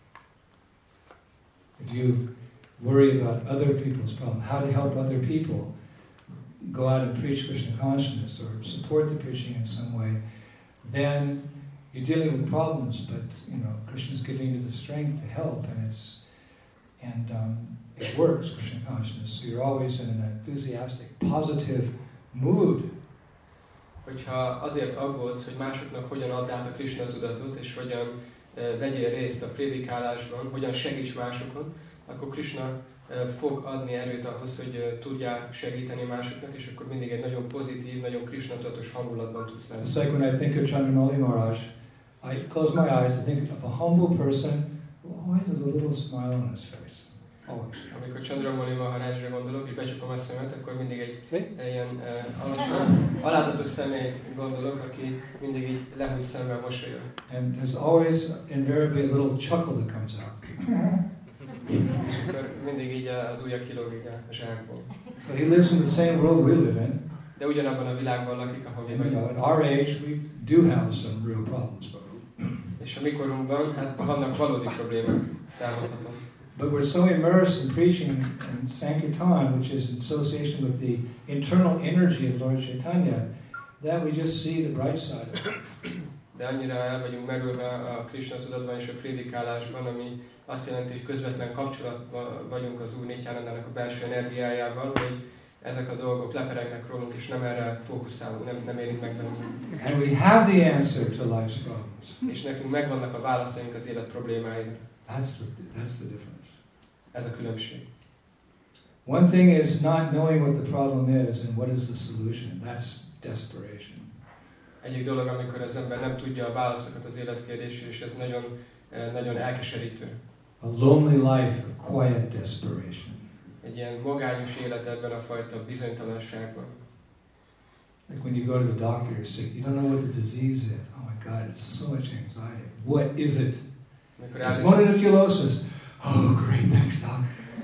If you worry about other people's problems, how to help other people, go out and preach Krishna consciousness or support the preaching in some way, then you're dealing with problems, but Krishna's giving you the strength to help, and it works, Krishna consciousness. So you're always in an enthusiastic, positive mood. Hogyha azért aggódsz, hogy másoknak hogyan add át a Krishna tudatot, és hogyan vegyél részt a prédikálásban, hogyan segíts másokon, akkor Krishna fog adni erőt ahhoz, hogy tudjál segíteni másoknak, és akkor mindig egy nagyon pozitív, nagyon Krishna-tudatos hangulatban tudsz lenni. It's like when I think of Chandramauli Maharaj, I close my eyes, I think of a humble person who always has a little smile on his face. Always. Amikor Chandramauli Maharajra gondolok, és becsukom a szemet, akkor mindig egy ilyen alacsony, alázatos személyt gondolok, aki mindig így lehúny szemmel mosolyog. And there's always invariably a little chuckle that comes out. Akkor mindig így az ujja kilóg így a zsákból. So he lives in the same world we live in. De ugyanabban a világban lakik, ahol mi vagyunk. At our age, we do have some real problems. És a mikorunkban, hát vannak valódi problémák, számolhatom. But we're so immersed in preaching in Sankirtan, which is in association with the internal energy of Lord Chaitanya, that we just see the bright side of it. De annyira el vagyunk merülve a Krishna tudatban és a prédikálásban, ami azt jelenti, hogy közvetlen kapcsolatban vagyunk az Úr Nityanandának a belső energiájával, hogy ezek a dolgok leperegnek rólunk, és nem erre fókuszálunk, nem érik meg bennünk. And we have the answer to life's problems. És nekünk megvannak a válaszaink az élet problémáira. That's the difference. Ez a különbség. One thing is not knowing what the problem is and what is the solution. That's desperation. Egyik dolog, amikor az ember nem tudja a válaszokat az életkérdésre, és ez nagyon, nagyon elkeserítő. A lonely life of quiet desperation. Egy ilyen magányos élet ebben a fajta bizonytalanságban. Like when you go to the doctor, you're sick, you don't know what the disease is. Oh my God, it's so much anxiety. What is it? It's mononucleosis. Oh, great, thanks, doc.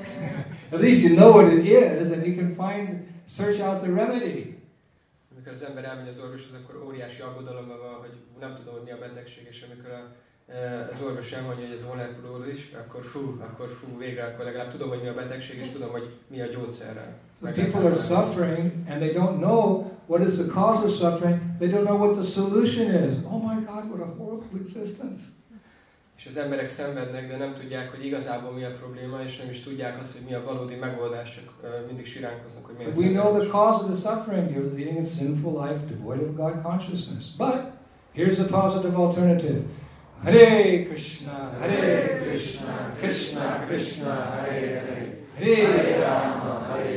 At least you know what it is, and you can search out the remedy. Amikor az ember elmegy az orvoshoz, akkor óriási aggodalomban van, hogy nem tudom, hogy mi a betegség, és amikor az orvos elmondja, hogy ez molekuláris, akkor végre, akkor legalább tudom, hogy mi a betegség, és tudom, hogy mi a gyógyszerrel. People are suffering, and they don't know what is the cause of suffering. They don't know what the solution is. Oh my God, what a horrible existence. És az emberek szenvednek, de nem tudják, hogy igazából mi a probléma, és nem is tudják azt, hogy mi a valódi megoldás, csak mindig siránkoznak, hogy mi a We know the cause of the suffering. You're leading a sinful life devoid of God consciousness. But here's a positive alternative. Hare Krishna, Hare Krishna, Krishna Krishna, Hare Hare, Hare Rama,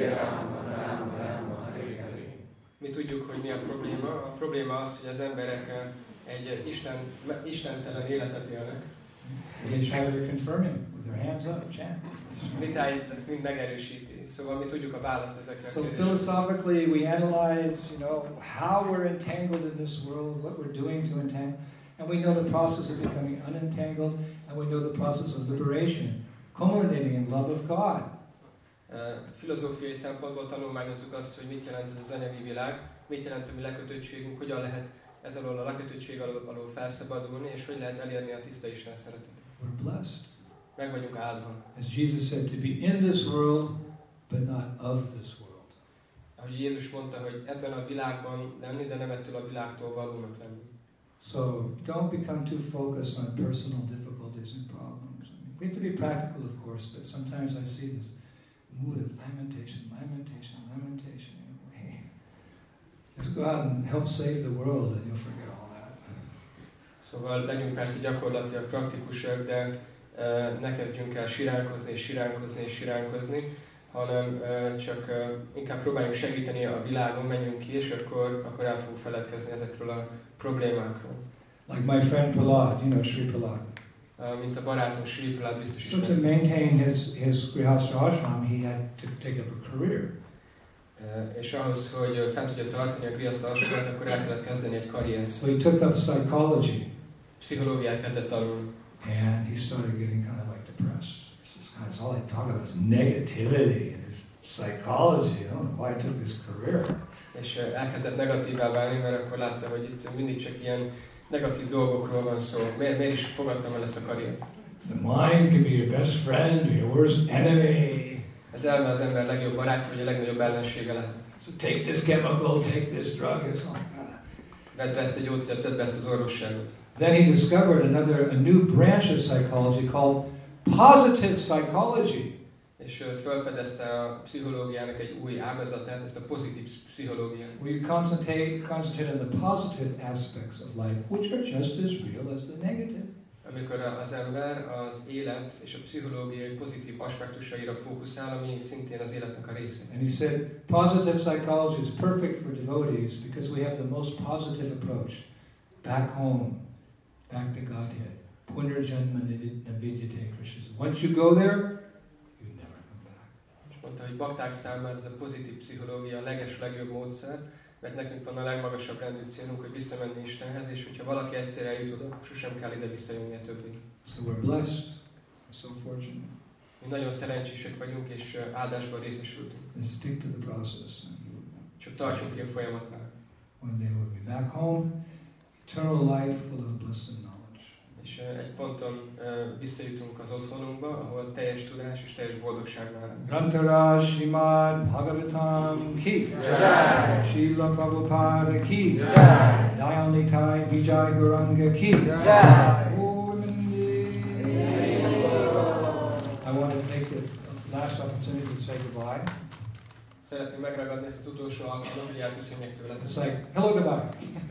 Rama Rama, Hare Hare. Mi tudjuk, hogy mi a probléma. A probléma az, hogy az emberek egy istentelen életet élnek. És they're confirming with their hands up, chant. Vitáiz ezt mind megerősíti. Szóval mi tudjuk a választ ezekre a So kérdésekre. philosophically we analyze, how we're entangled in this world, what we're doing to entangle, and we know the process of becoming unentangled, and we know the process of liberation, culminating in love of God. Filozófiai szempontból tanulmányozzuk azt, hogy mit jelent ez az anyagi világ, mit jelent a mi lekötöttségünk, hogyan lehet ez alól a lekötöttség alól felszabadulni, és hogy lehet elérni a tiszta Isten szeretetet. We're blessed. Meg vagyunk áldva. As Jesus said, to be in this world, but not of this world. Ahogy Jézus mondta, hogy ebben a világban lenni, de nem ettől a világtól valónak lenni. So don't become too focused on personal difficulties and problems. We have to be practical, of course, but sometimes I see this mood of lamentation. Just go out and help save the world, and you'll forget all that. Szóval legyünk persze gyakorlatilag praktikusak, de ne kezdjünk el siránkozni, hanem csak inkább próbáljunk segíteni a világon, menjünk ki, és akkor el fogunk feledkezni ezekről a problémákról. Like my friend Prahlad, Sri Prahlad. Mint a barátom Sri Prahlad biztos So to maintain his grihastha ashram, he had to take up a career. És ahhoz, hogy fent tudja tartani a grihastha ashramot, akkor el kellett kezdeni egy karriert. So he took up psychology. Pszichológiát kezdett tanulni. And he started getting kind of like depressed. It's all I talk about is negativity and psychology. I don't know why I took this career. És elkezdett negatívá válni, mert akkor látta, hogy itt mindig csak ilyen negatív dolgokról van szó. Miért is fogadtam el ezt a karriert? The mind can be your best friend or your worst enemy. Az elme az ember legjobb barátja, vagy a legnagyobb ellensége lehet. So take this chemical, take this drug. It's all Vedd be ezt a gyógyszert, tedd be ezt az orvosságot. Then he discovered a new branch of psychology called positive psychology. És felfedezte a pszichológiának egy új ágazatát, ezt a pozitív pszichológiát. We concentrate on the positive aspects of life, which are just as real as the negative. amikor az ember az élet és a pszichológiai pozitív aspektusaira fókuszál, ami szintén az életnek a része. And he said, positive psychology is perfect for devotees because we have the most positive approach. Back home, back to Godhead. Punarjanma navidyate Krishna. Once you go there, you never come back. És mondta, hogy bakták számára ez a pozitív pszichológia a legjobb módszer, mert nekünk van a legmagasabb rendű célunk, hogy visszamenni Istenhez, és hogyha valaki egyszer eljut oda, sosem kell ide visszajönnie többé. So we're blessed, we're so fortunate. Mi nagyon szerencsések vagyunk, és áldásban részesültünk. And stick to the process. Csak tartsunk ki a folyamatnál. One day we'll be back home, eternal life full of bliss and knowledge. És egy ponton visszajutunk az otthonunkba, ahol teljes tudás és teljes boldogság vár. Grantara Srimad Bhagavatam ki jai, Srila Prabhupada ki jai, Dayal Nitai Vijay Gauranga ki jai. I want to take the last opportunity to say goodbye. Szeretném megragadni ezt az utolsó alkalmat, hogy elköszönjek tőled. It's like, hello, goodbye.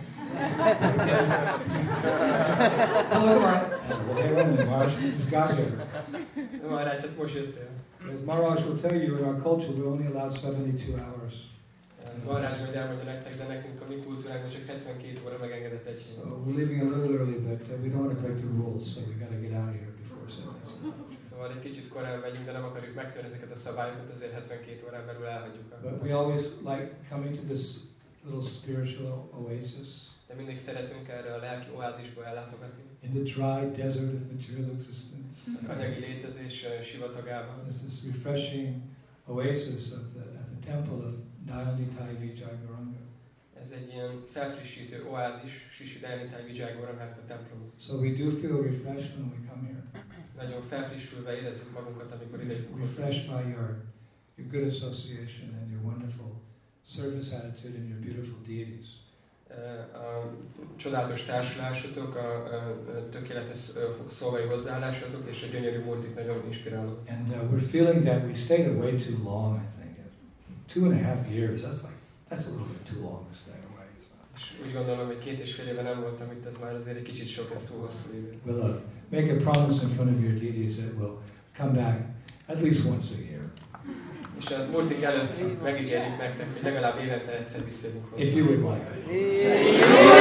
Hello, goodbye. Well, hey, Roman, Maharaj just got here. Maharaj, csak most jöttél. As Maharaj will tell you, in our culture, we're only allowed 72 hours. Maharaj majd elmondja nektek, de nekünk a mi kultúránkban csak 72 óra megengedett egy hét. So we're leaving a little early, but we don't want to break the rules, so we got to get out of here before 72. Szóval egy kicsit korán megyünk, de nem akarjuk megtörni ezeket a szabályokat, ezért 72 órán belül elhagyjuk. But we always like coming to this little spiritual oasis. De mindig szeretünk erre a lelki oázisba ellátogatni. In the dry desert of material existence. Az anyagi létezés sivatagában. This is refreshing oasis at the temple of Dayal Nitai Vijay Gauranga. Ez egy ilyen felfrissítő oázis, Sisi Dayal Nitai Vijay Gaurangának a templom. So we do feel refreshed when we come here. Nagyon felfrissülve érezzük magunkat, amikor ide jutunk. Refreshed by your good association and your wonderful service attitude and your beautiful deities. A csodálatos társulásotok, a tökéletes szolgai hozzáállásotok és a gyönyörű murtik nagyon inspiráló. And we're feeling that we stayed away too long, I think. 2.5 years, that's a little bit too long to stay away. És úgy gondolom, hogy 2,5 éve nem voltam itt, ez már azért egy kicsit sok, ez túl hosszú idő. We'll make a promise in front of your deities that we'll come back at least once a year. És a murtik előtt megígérjük nektek, hogy legalább évente egyszer visszajövünk hozzá. If you would like it.